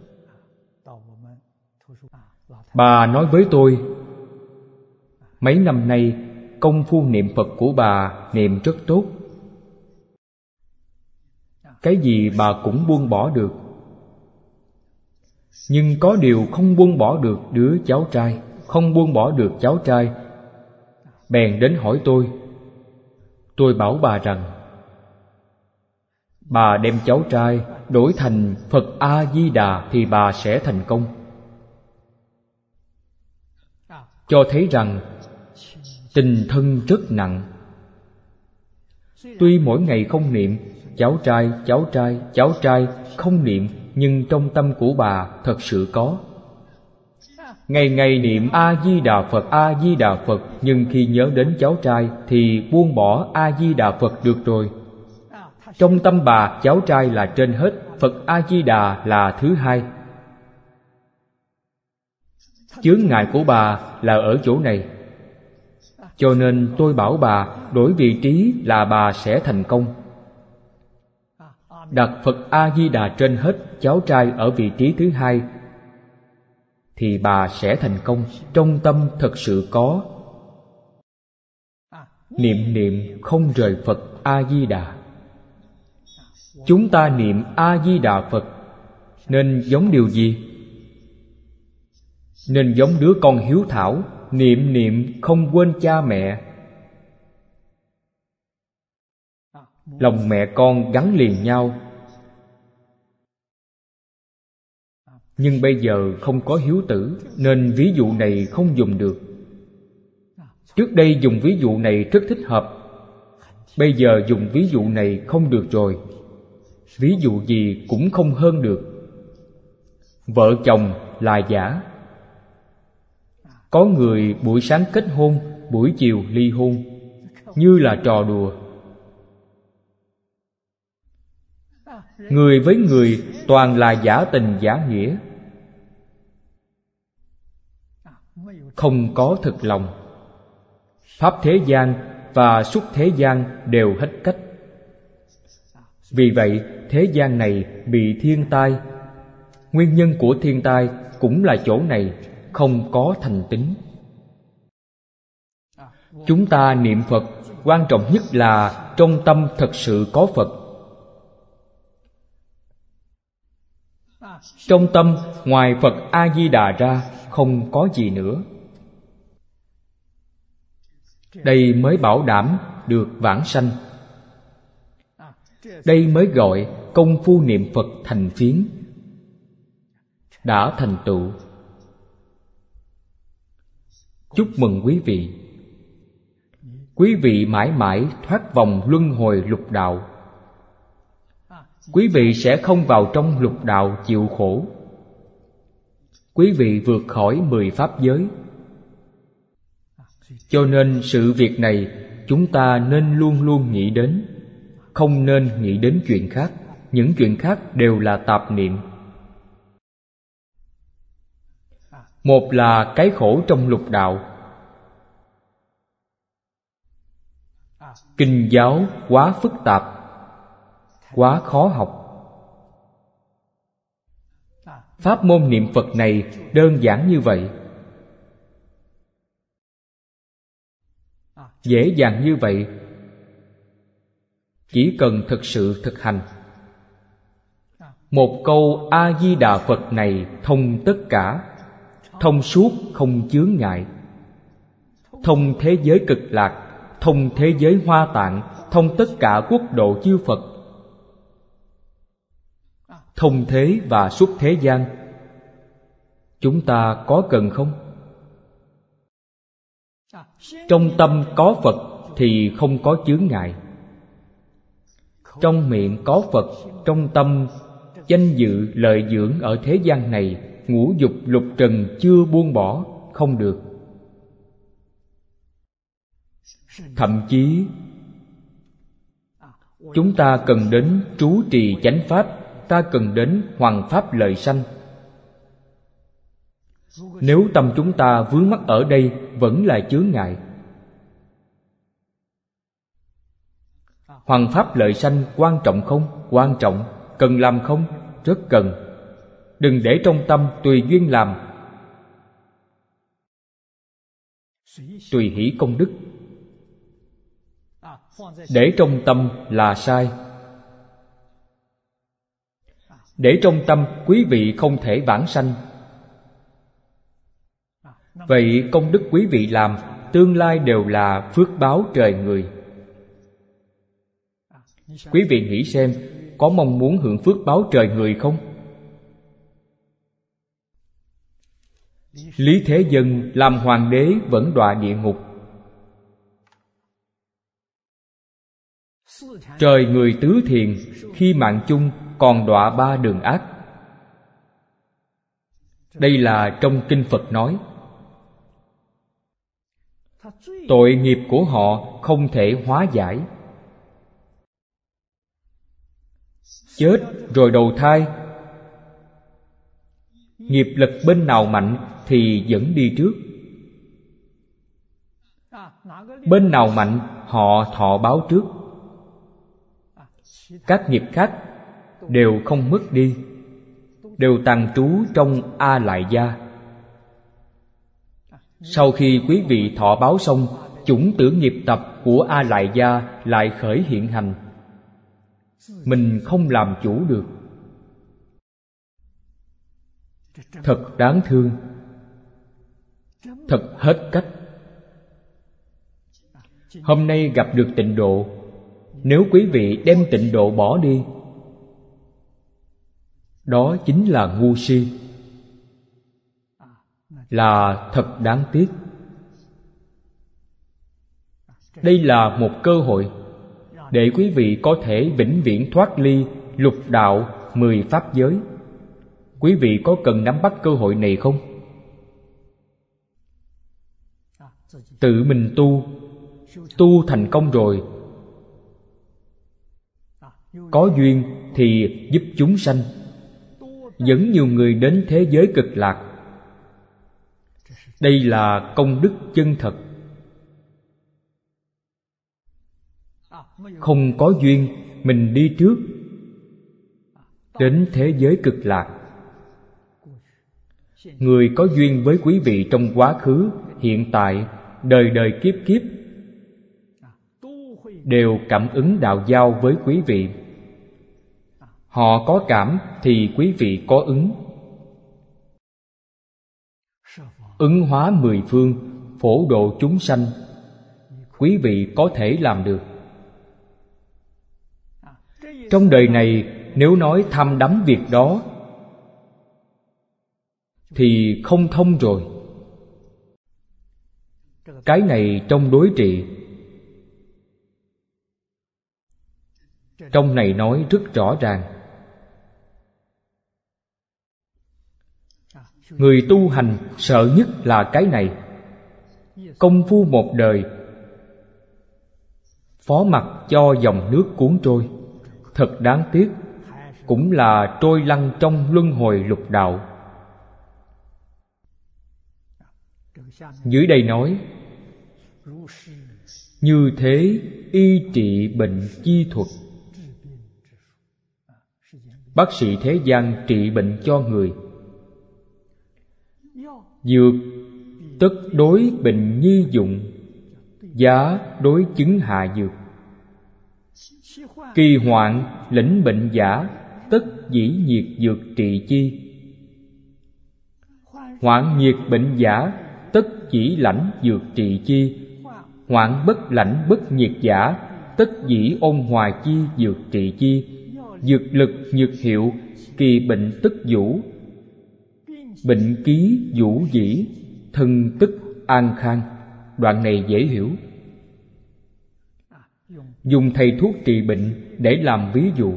Bà nói với tôi, mấy năm nay công phu niệm Phật của bà niệm rất tốt. Cái gì bà cũng buông bỏ được. Nhưng có điều không buông bỏ được đứa cháu trai, không buông bỏ được cháu trai. Bèn đến hỏi tôi. Tôi bảo bà rằng bà đem cháu trai đổi thành Phật A-di-đà thì bà sẽ thành công. Cho thấy rằng tình thân rất nặng. Tuy mỗi ngày không niệm cháu trai, cháu trai, cháu trai, không niệm, nhưng trong tâm của bà thật sự có. Ngày ngày niệm A-di-đà Phật, A-di-đà Phật, nhưng khi nhớ đến cháu trai thì buông bỏ A-di-đà Phật được rồi. Trong tâm bà cháu trai là trên hết, Phật A-di-đà là thứ hai. Chướng ngại của bà là ở chỗ này. Cho nên tôi bảo bà đổi vị trí là bà sẽ thành công. Đặt Phật A-di-đà trên hết, cháu trai ở vị trí thứ hai, thì bà sẽ thành công. Trong tâm thật sự có. Niệm niệm không rời Phật A-di-đà. Chúng ta niệm A-di-đà Phật nên giống điều gì? Nên giống đứa con hiếu thảo, niệm niệm không quên cha mẹ. Lòng mẹ con gắn liền nhau. Nhưng bây giờ không có hiếu tử, nên ví dụ này không dùng được. Trước đây dùng ví dụ này rất thích hợp. Bây giờ dùng ví dụ này không được rồi. Ví dụ gì cũng không hơn được. Vợ chồng là giả. Có người buổi sáng kết hôn, buổi chiều ly hôn, như là trò đùa. Người với người toàn là giả tình giả nghĩa, không có thực lòng. Pháp thế gian và xuất thế gian đều hết cách. Vì vậy thế gian này bị thiên tai. Nguyên nhân của thiên tai cũng là chỗ này, không có thành tín. Chúng ta niệm Phật, quan trọng nhất là trong tâm thật sự có Phật. Trong tâm ngoài Phật A-di-đà ra không có gì nữa. Đây mới bảo đảm được vãng sanh. Đây mới gọi công phu niệm Phật thành phiến, đã thành tựu. Chúc mừng quý vị. Quý vị mãi mãi thoát vòng luân hồi lục đạo. Quý vị sẽ không vào trong lục đạo chịu khổ. Quý vị vượt khỏi 10 pháp giới. Cho nên sự việc này chúng ta nên luôn luôn nghĩ đến, không nên nghĩ đến chuyện khác. Những chuyện khác đều là tạp niệm. Một là cái khổ trong lục đạo. Kinh giáo quá phức tạp, quá khó học. Pháp môn niệm Phật này đơn giản như vậy, dễ dàng như vậy. Chỉ cần thực sự thực hành. Một câu A-di-đà Phật này thông tất cả, thông suốt không chướng ngại, thông thế giới cực lạc, thông thế giới Hoa Tạng, thông tất cả quốc độ chư Phật, thông thế và xuất thế gian. Chúng ta có cần không? Trong tâm có Phật thì không có chướng ngại. Trong miệng có Phật, trong tâm danh dự lợi dưỡng ở thế gian này, ngũ dục lục trần chưa buông bỏ, không được. Thậm chí chúng ta cần đến trú trì chánh pháp, ta cần đến hoằng pháp lợi sanh. Nếu tâm chúng ta vướng mắc ở đây vẫn là chướng ngại. Hoằng pháp lợi sanh quan trọng không? Quan trọng. Cần làm không? Rất cần. Đừng để trong tâm tùy duyên làm, tùy hỷ công đức. Để trong tâm là sai. Để trong tâm quý vị không thể vãng sanh. Vậy công đức quý vị làm tương lai đều là phước báo trời người. Quý vị nghĩ xem, có mong muốn hưởng phước báo trời người không? Lý Thế Dân làm hoàng đế vẫn đọa địa ngục. Trời người tứ thiền khi mạng chung còn đọa 3 đường ác. Đây là trong kinh Phật nói. Tội nghiệp của họ không thể hóa giải. Chết rồi đầu thai. Nghiệp lực bên nào mạnh thì dẫn đi trước. Bên nào mạnh họ thọ báo trước. Các nghiệp khác đều không mất đi, đều tàng trú trong A Lại Gia. Sau khi quý vị thọ báo xong, chủng tử nghiệp tập của A Lại Gia lại khởi hiện hành. Mình không làm chủ được. Thật đáng thương, thật hết cách. Hôm nay gặp được tịnh độ, nếu quý vị đem tịnh độ bỏ đi, đó chính là ngu si, là thật đáng tiếc. Đây là một cơ hội để quý vị có thể vĩnh viễn thoát ly lục đạo 10 pháp giới. Quý vị có cần nắm bắt cơ hội này không? Tự mình tu thành công rồi, có duyên thì giúp chúng sanh, dẫn nhiều người đến thế giới cực lạc. Đây là công đức chân thật. Không có duyên, mình đi trước đến thế giới cực lạc. Người có duyên với quý vị trong quá khứ, hiện tại, đời đời kiếp kiếp đều cảm ứng đạo giao với quý vị. Họ có cảm thì quý vị có ứng. Ứng hóa mười phương, phổ độ chúng sanh, quý vị có thể làm được. Trong đời này, nếu nói tham đắm việc đó thì không thông rồi. Cái này trong đối trị, trong này nói rất rõ ràng. Người tu hành sợ nhất là cái này. Công phu một đời, phó mặc cho dòng nước cuốn trôi. Thật đáng tiếc, cũng là trôi lăn trong luân hồi lục đạo. Dưới đây nói, như thế y trị bệnh chi thuật. Bác sĩ thế gian trị bệnh cho người. Dược tất đối bệnh nhi dụng, giá đối chứng hạ dược. Kỳ hoạn lĩnh bệnh giả, tất dĩ nhiệt dược trị chi. Hoạn nhiệt bệnh giả, tất dĩ lãnh dược trị chi. Hoạn bất lãnh bất nhiệt giả, tất dĩ ôn hòa chi dược trị chi. Dược lực nhược hiệu, kỳ bệnh tức vũ. Bệnh ký vũ dĩ, thân tức an khang. Đoạn này dễ hiểu. Dùng thầy thuốc trị bệnh để làm ví dụ.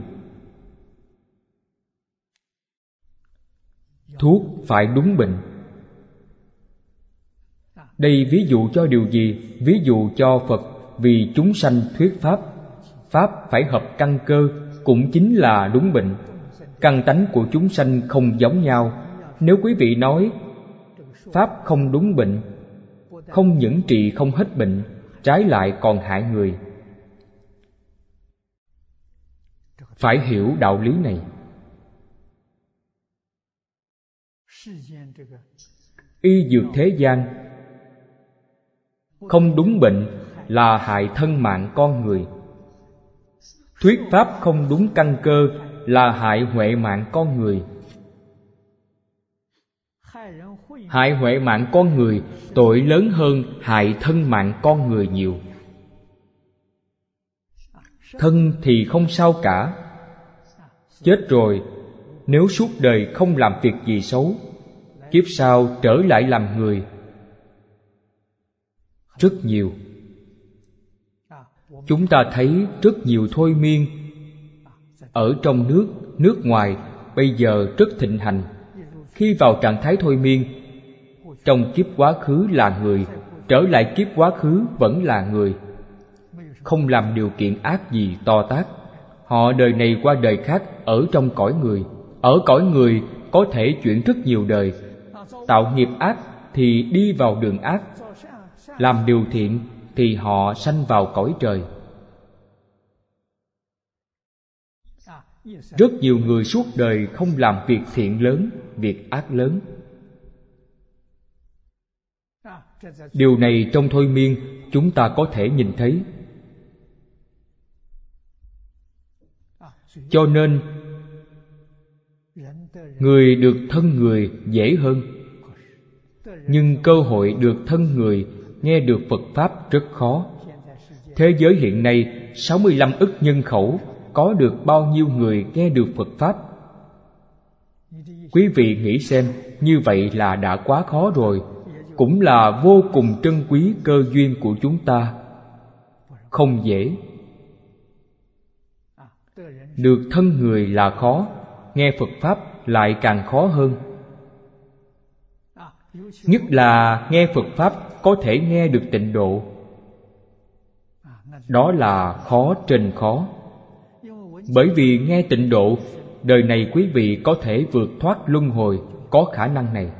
Thuốc phải đúng bệnh. Đây ví dụ cho điều gì? Ví dụ cho Phật vì chúng sanh thuyết Pháp. Pháp phải hợp căn cơ, cũng chính là đúng bệnh. Căn tánh của chúng sanh không giống nhau. Nếu quý vị nói Pháp không đúng bệnh, không những trị không hết bệnh, trái lại còn hại người. Phải hiểu đạo lý này. Y dược thế gian không đúng bệnh là hại thân mạng con người. Thuyết Pháp không đúng căn cơ là hại huệ mạng con người. Hại huệ mạng con người tội lớn hơn hại thân mạng con người nhiều. Thân thì không sao cả. Chết rồi, nếu suốt đời không làm việc gì xấu, kiếp sau trở lại làm người. Rất nhiều. Chúng ta thấy rất nhiều thôi miên ở trong nước, nước ngoài bây giờ rất thịnh hành. Khi vào trạng thái thôi miên, trong kiếp quá khứ là người, trở lại kiếp quá khứ vẫn là người, không làm điều kiện ác gì to tát. Họ đời này qua đời khác ở trong cõi người. Ở cõi người có thể chuyển rất nhiều đời. Tạo nghiệp ác thì đi vào đường ác, làm điều thiện thì họ sanh vào cõi trời. Rất nhiều người suốt đời không làm việc thiện lớn, việc ác lớn. Điều này trong thôi miên chúng ta có thể nhìn thấy. Cho nên người được thân người dễ hơn, nhưng cơ hội được thân người nghe được Phật Pháp rất khó. Thế giới hiện nay 65 ức nhân khẩu, có được bao nhiêu người nghe được Phật Pháp? Quý vị nghĩ xem, như vậy là đã quá khó rồi. Cũng là vô cùng trân quý cơ duyên của chúng ta. Không dễ. Được thân người là khó, nghe Phật Pháp lại càng khó hơn. Nhất là nghe Phật Pháp có thể nghe được tịnh độ. Đó là khó trên khó. Bởi vì nghe tịnh độ, đời này quý vị có thể vượt thoát luân hồi, có khả năng này.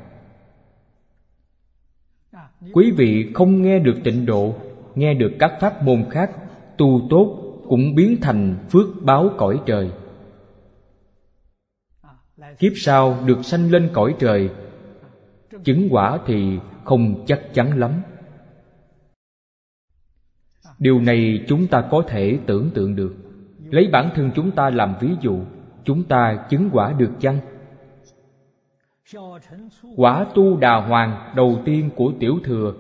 Quý vị không nghe được tịnh độ, nghe được các pháp môn khác, tu tốt cũng biến thành phước báo cõi trời. Kiếp sau được sanh lên cõi trời, chứng quả thì không chắc chắn lắm. Điều này chúng ta có thể tưởng tượng được. Lấy bản thân chúng ta làm ví dụ. chúng ta chứng quả được chăng? Quả Tu Đà Hoàng đầu tiên của Tiểu Thừa,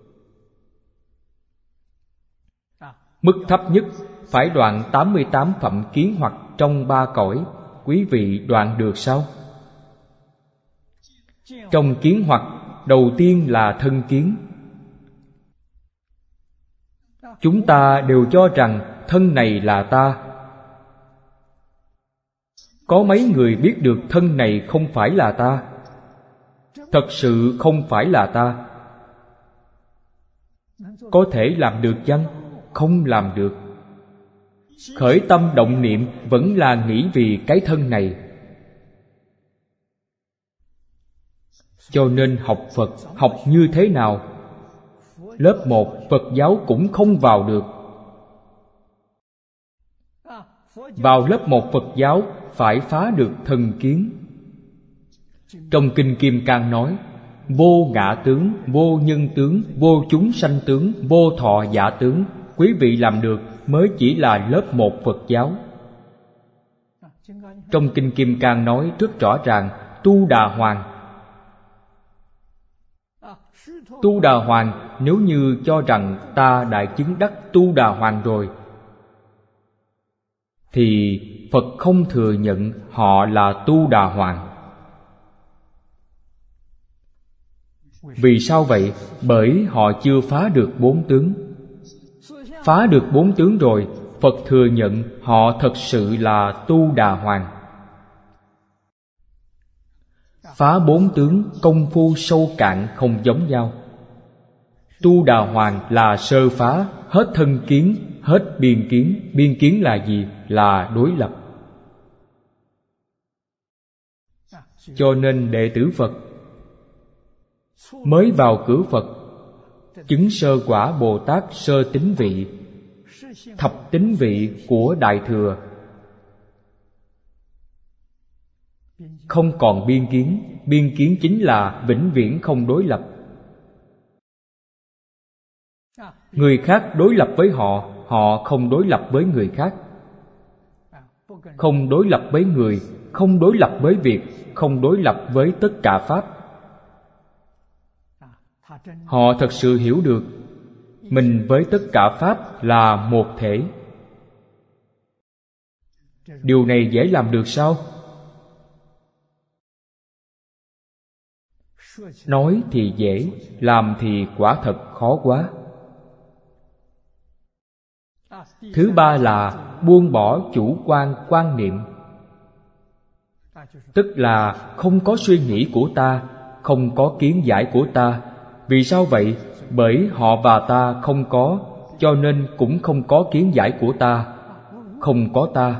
mức thấp nhất phải đoạn 88 phẩm kiến hoặc trong 3 cõi. Quý vị đoạn được sao? Trong kiến hoặc, đầu tiên là thân kiến. Chúng ta đều cho rằng thân này là ta. Có mấy người biết được thân này không phải là ta? Thật sự không phải là ta. Có thể làm được chăng? Không làm được. Khởi tâm động niệm vẫn là nghĩ vì cái thân này. Cho nên học Phật, học như thế nào? Lớp 1 Phật giáo cũng không vào được. Vào lớp 1 Phật giáo phải phá được thân kiến. Trong Kinh Kim Cang nói: vô ngã tướng, vô nhân tướng, vô chúng sanh tướng, vô thọ giả tướng. Quý vị làm được mới chỉ là lớp 1 Phật giáo. Trong Kinh Kim Cang nói rất rõ ràng: Tu Đà Hoàng. Tu Đà Hoàng, nếu như cho rằng ta đại chứng đắc Tu Đà Hoàng rồi, thì Phật không thừa nhận họ là Tu Đà Hoàng. Vì sao vậy? Bởi họ chưa phá được 4 tướng. Phá được 4 tướng rồi, Phật thừa nhận họ thật sự là Tu Đà Hoàng. Phá 4 tướng, công phu sâu cạn không giống nhau. Tu Đà Hoàng là sơ phá, hết thân kiến, hết biên kiến. Biên kiến là gì? Là đối lập. Cho nên đệ tử Phật mới vào cửa Phật, chứng sơ quả Bồ Tát sơ tín vị, thập tín vị của Đại Thừa, không còn biên kiến. Biên kiến chính là vĩnh viễn không đối lập. Người khác đối lập với họ, họ không đối lập với người khác. Không đối lập với người, không đối lập với việc, không đối lập với tất cả Pháp. Họ thật sự hiểu được mình với tất cả Pháp là một thể. Điều này dễ làm được sao? Nói thì dễ, làm thì quả thật khó quá. Thứ ba là buông bỏ chủ quan quan niệm. Tức là không có suy nghĩ của ta, không có kiến giải của ta. Vì sao vậy? Bởi họ và ta không có, cho nên cũng không có kiến giải của ta. Không có ta.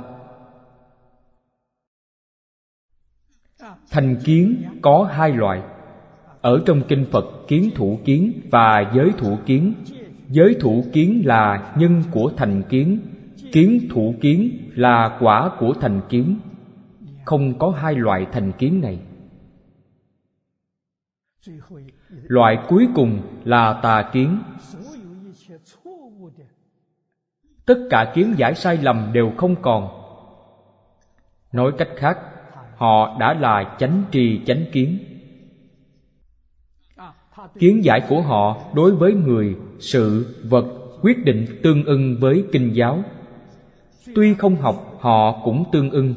Thành kiến có 2 loại. Ở trong kinh Phật, kiến thủ kiến và giới thủ kiến. Giới thủ kiến là nhân của thành kiến, kiến thủ kiến là quả của thành kiến. Không có 2 loại thành kiến này. Loại cuối cùng là tà kiến. Tất cả kiến giải sai lầm đều không còn. Nói cách khác, họ đã là chánh tri chánh kiến. Kiến giải của họ đối với người, sự, vật quyết định tương ưng với kinh giáo. Tuy không học, họ cũng tương ưng.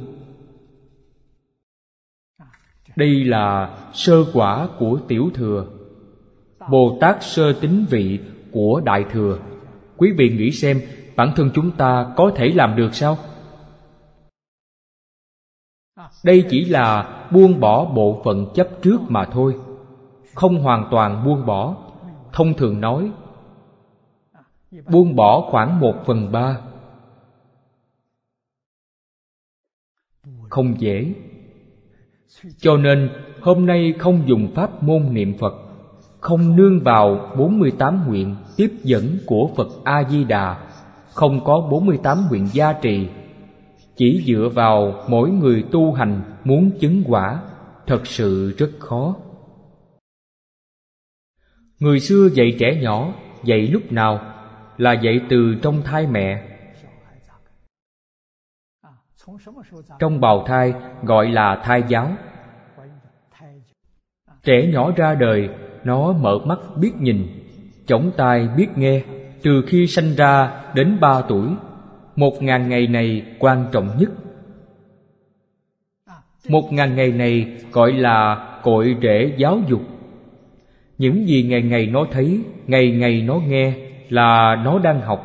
Đây là sơ quả của Tiểu Thừa, Bồ Tát sơ tín vị của Đại Thừa. Quý vị nghĩ xem, bản thân chúng ta có thể làm được sao? Đây chỉ là buông bỏ bộ phận chấp trước mà thôi, không hoàn toàn buông bỏ. Thông thường nói, buông bỏ khoảng 1/3. Không dễ. Cho nên hôm nay không dùng pháp môn niệm Phật, không nương vào 48 nguyện tiếp dẫn của Phật A-di-đà, không có 48 nguyện gia trì, chỉ dựa vào mỗi người tu hành muốn chứng quả, thật sự rất khó. Người xưa dạy trẻ nhỏ, dạy lúc nào? Là dạy từ trong thai mẹ. Trong bào thai gọi là thai giáo. Trẻ nhỏ ra đời, nó mở mắt biết nhìn, chổng tai biết nghe, từ khi sanh ra đến 3 tuổi. 1000 ngày này quan trọng nhất. 1000 ngày này gọi là cội rễ giáo dục. Những gì ngày ngày nó thấy, ngày ngày nó nghe là nó đang học,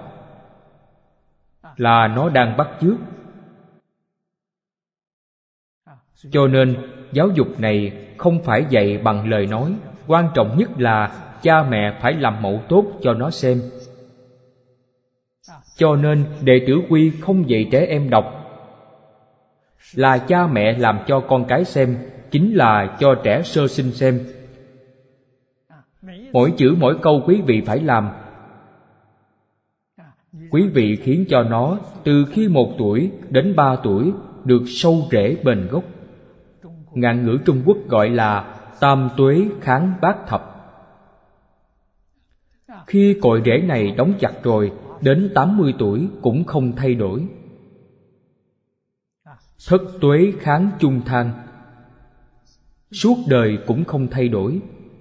là nó đang bắt chước. Cho nên giáo dục này không phải dạy bằng lời nói. Quan trọng nhất là cha mẹ phải làm mẫu tốt cho nó xem. Cho nên đệ tử Quy không dạy trẻ em đọc, là cha mẹ làm cho con cái xem, chính là cho trẻ sơ sinh xem. Mỗi chữ mỗi câu quý vị phải làm. Quý vị khiến cho nó từ khi 1 tuổi đến 3 tuổi được sâu rễ bền gốc. Ngạn ngữ Trung Quốc gọi là tam tuế kháng bát thập. Khi cội rễ này đóng chặt rồi, đến 80 tuổi cũng không thay đổi. Thất tuế kháng chung thang, suốt đời cũng không thay đổi.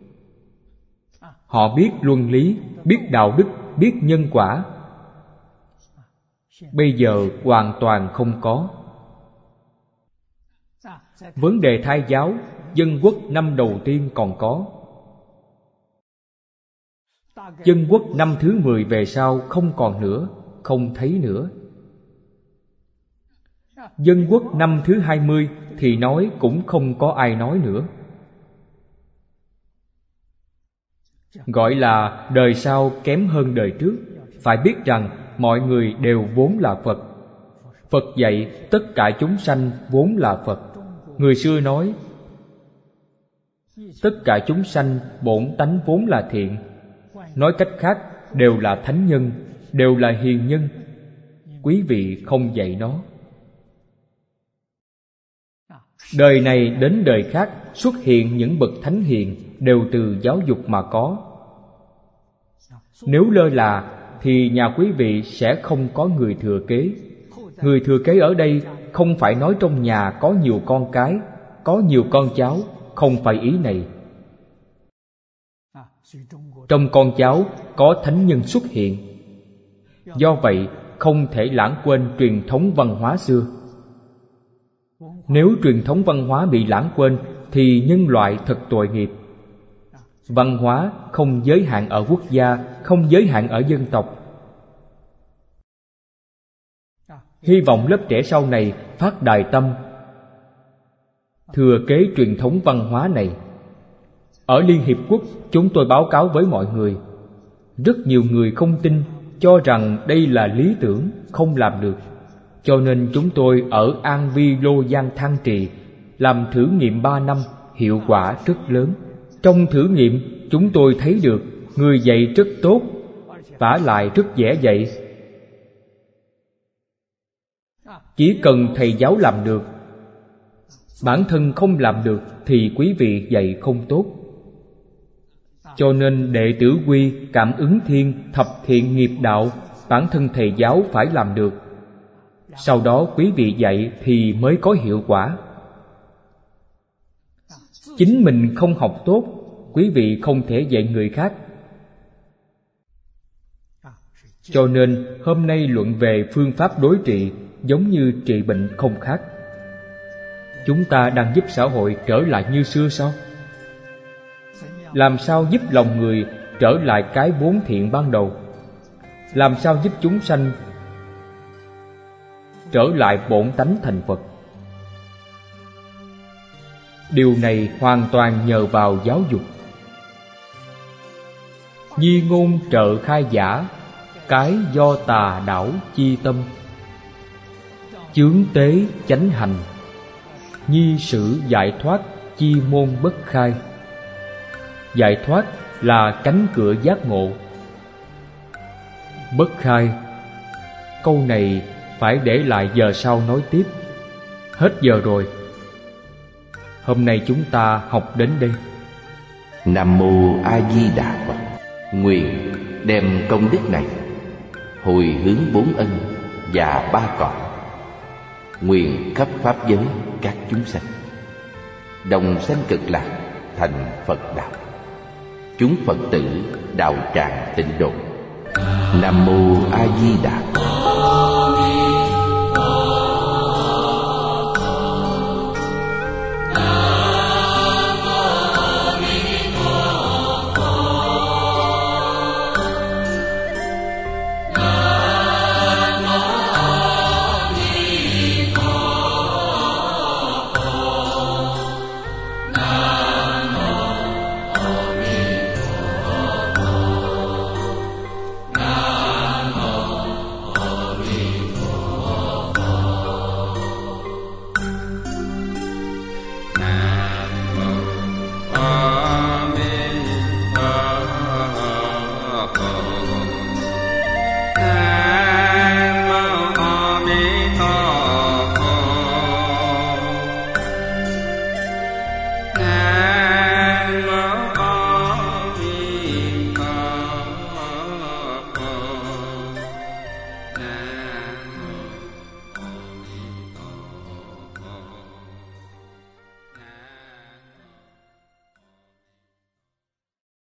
Họ biết luân lý, biết đạo đức, biết nhân quả. Bây giờ hoàn toàn không có. Vấn đề thai giáo, Dân quốc năm đầu tiên còn có. Dân quốc năm thứ 10 về sau không còn nữa, không thấy nữa. Dân quốc năm thứ 20 thì nói cũng không có ai nói nữa. Gọi là đời sau kém hơn đời trước. Phải biết rằng mọi người đều vốn là Phật. Phật dạy tất cả chúng sanh vốn là Phật. Người xưa nói tất cả chúng sanh bổn tánh vốn là thiện. Nói cách khác, đều là thánh nhân, đều là hiền nhân. Quý vị không dạy nó. Đời này đến đời khác xuất hiện những bậc thánh hiền đều từ giáo dục mà có. Nếu lơ là thì nhà quý vị sẽ không có người thừa kế. Người thừa kế ở đây không phải nói trong nhà có nhiều con cái, có nhiều con cháu, không phải ý này. Trong con cháu có thánh nhân xuất hiện. Do vậy không thể lãng quên truyền thống văn hóa xưa. Nếu truyền thống văn hóa bị lãng quên thì nhân loại thật tội nghiệp. Văn hóa không giới hạn ở quốc gia, không giới hạn ở dân tộc. Hy vọng lớp trẻ sau này phát đại tâm, thừa kế truyền thống văn hóa này. Ở Liên Hiệp Quốc, chúng tôi báo cáo với mọi người. Rất nhiều người không tin, cho rằng đây là lý tưởng, không làm được. Cho nên chúng tôi ở An Vi Lô Giang Thang Trì làm thử nghiệm 3 năm, hiệu quả rất lớn. Trong thử nghiệm, chúng tôi thấy được người dạy rất tốt, vả lại rất dễ dạy. Chỉ cần thầy giáo làm được, bản thân không làm được thì quý vị dạy không tốt. Cho nên đệ tử Quy cảm ứng thiên thập thiện nghiệp đạo, bản thân thầy giáo phải làm được. Sau đó quý vị dạy thì mới có hiệu quả. Chính mình không học tốt, quý vị không thể dạy người khác. Cho nên hôm nay luận về phương pháp đối trị giống như trị bệnh không khác. Chúng ta đang giúp xã hội trở lại như xưa sao? Làm sao giúp lòng người trở lại cái vốn thiện ban đầu? Làm sao giúp chúng sanh trở lại bổn tánh thành Phật? Điều này hoàn toàn nhờ vào giáo dục. Nhi ngôn trợ khai giả, cái do tà đảo chi tâm. Chướng tế chánh hành, nhi sử giải thoát chi môn bất khai. Giải thoát là cánh cửa giác ngộ. Bất khai, câu này phải để lại giờ sau nói tiếp. Hết giờ rồi. Hôm nay chúng ta học đến đây. Nam Mô A Di Đà Phật. Nguyện đem công đức này hồi hướng 4 ân và 3 cõi, nguyện khắp pháp giới các chúng sanh đồng sanh cực lạc thành Phật đạo. Chúng Phật tử đạo tràng tịnh độ. Nam mô A Di Đà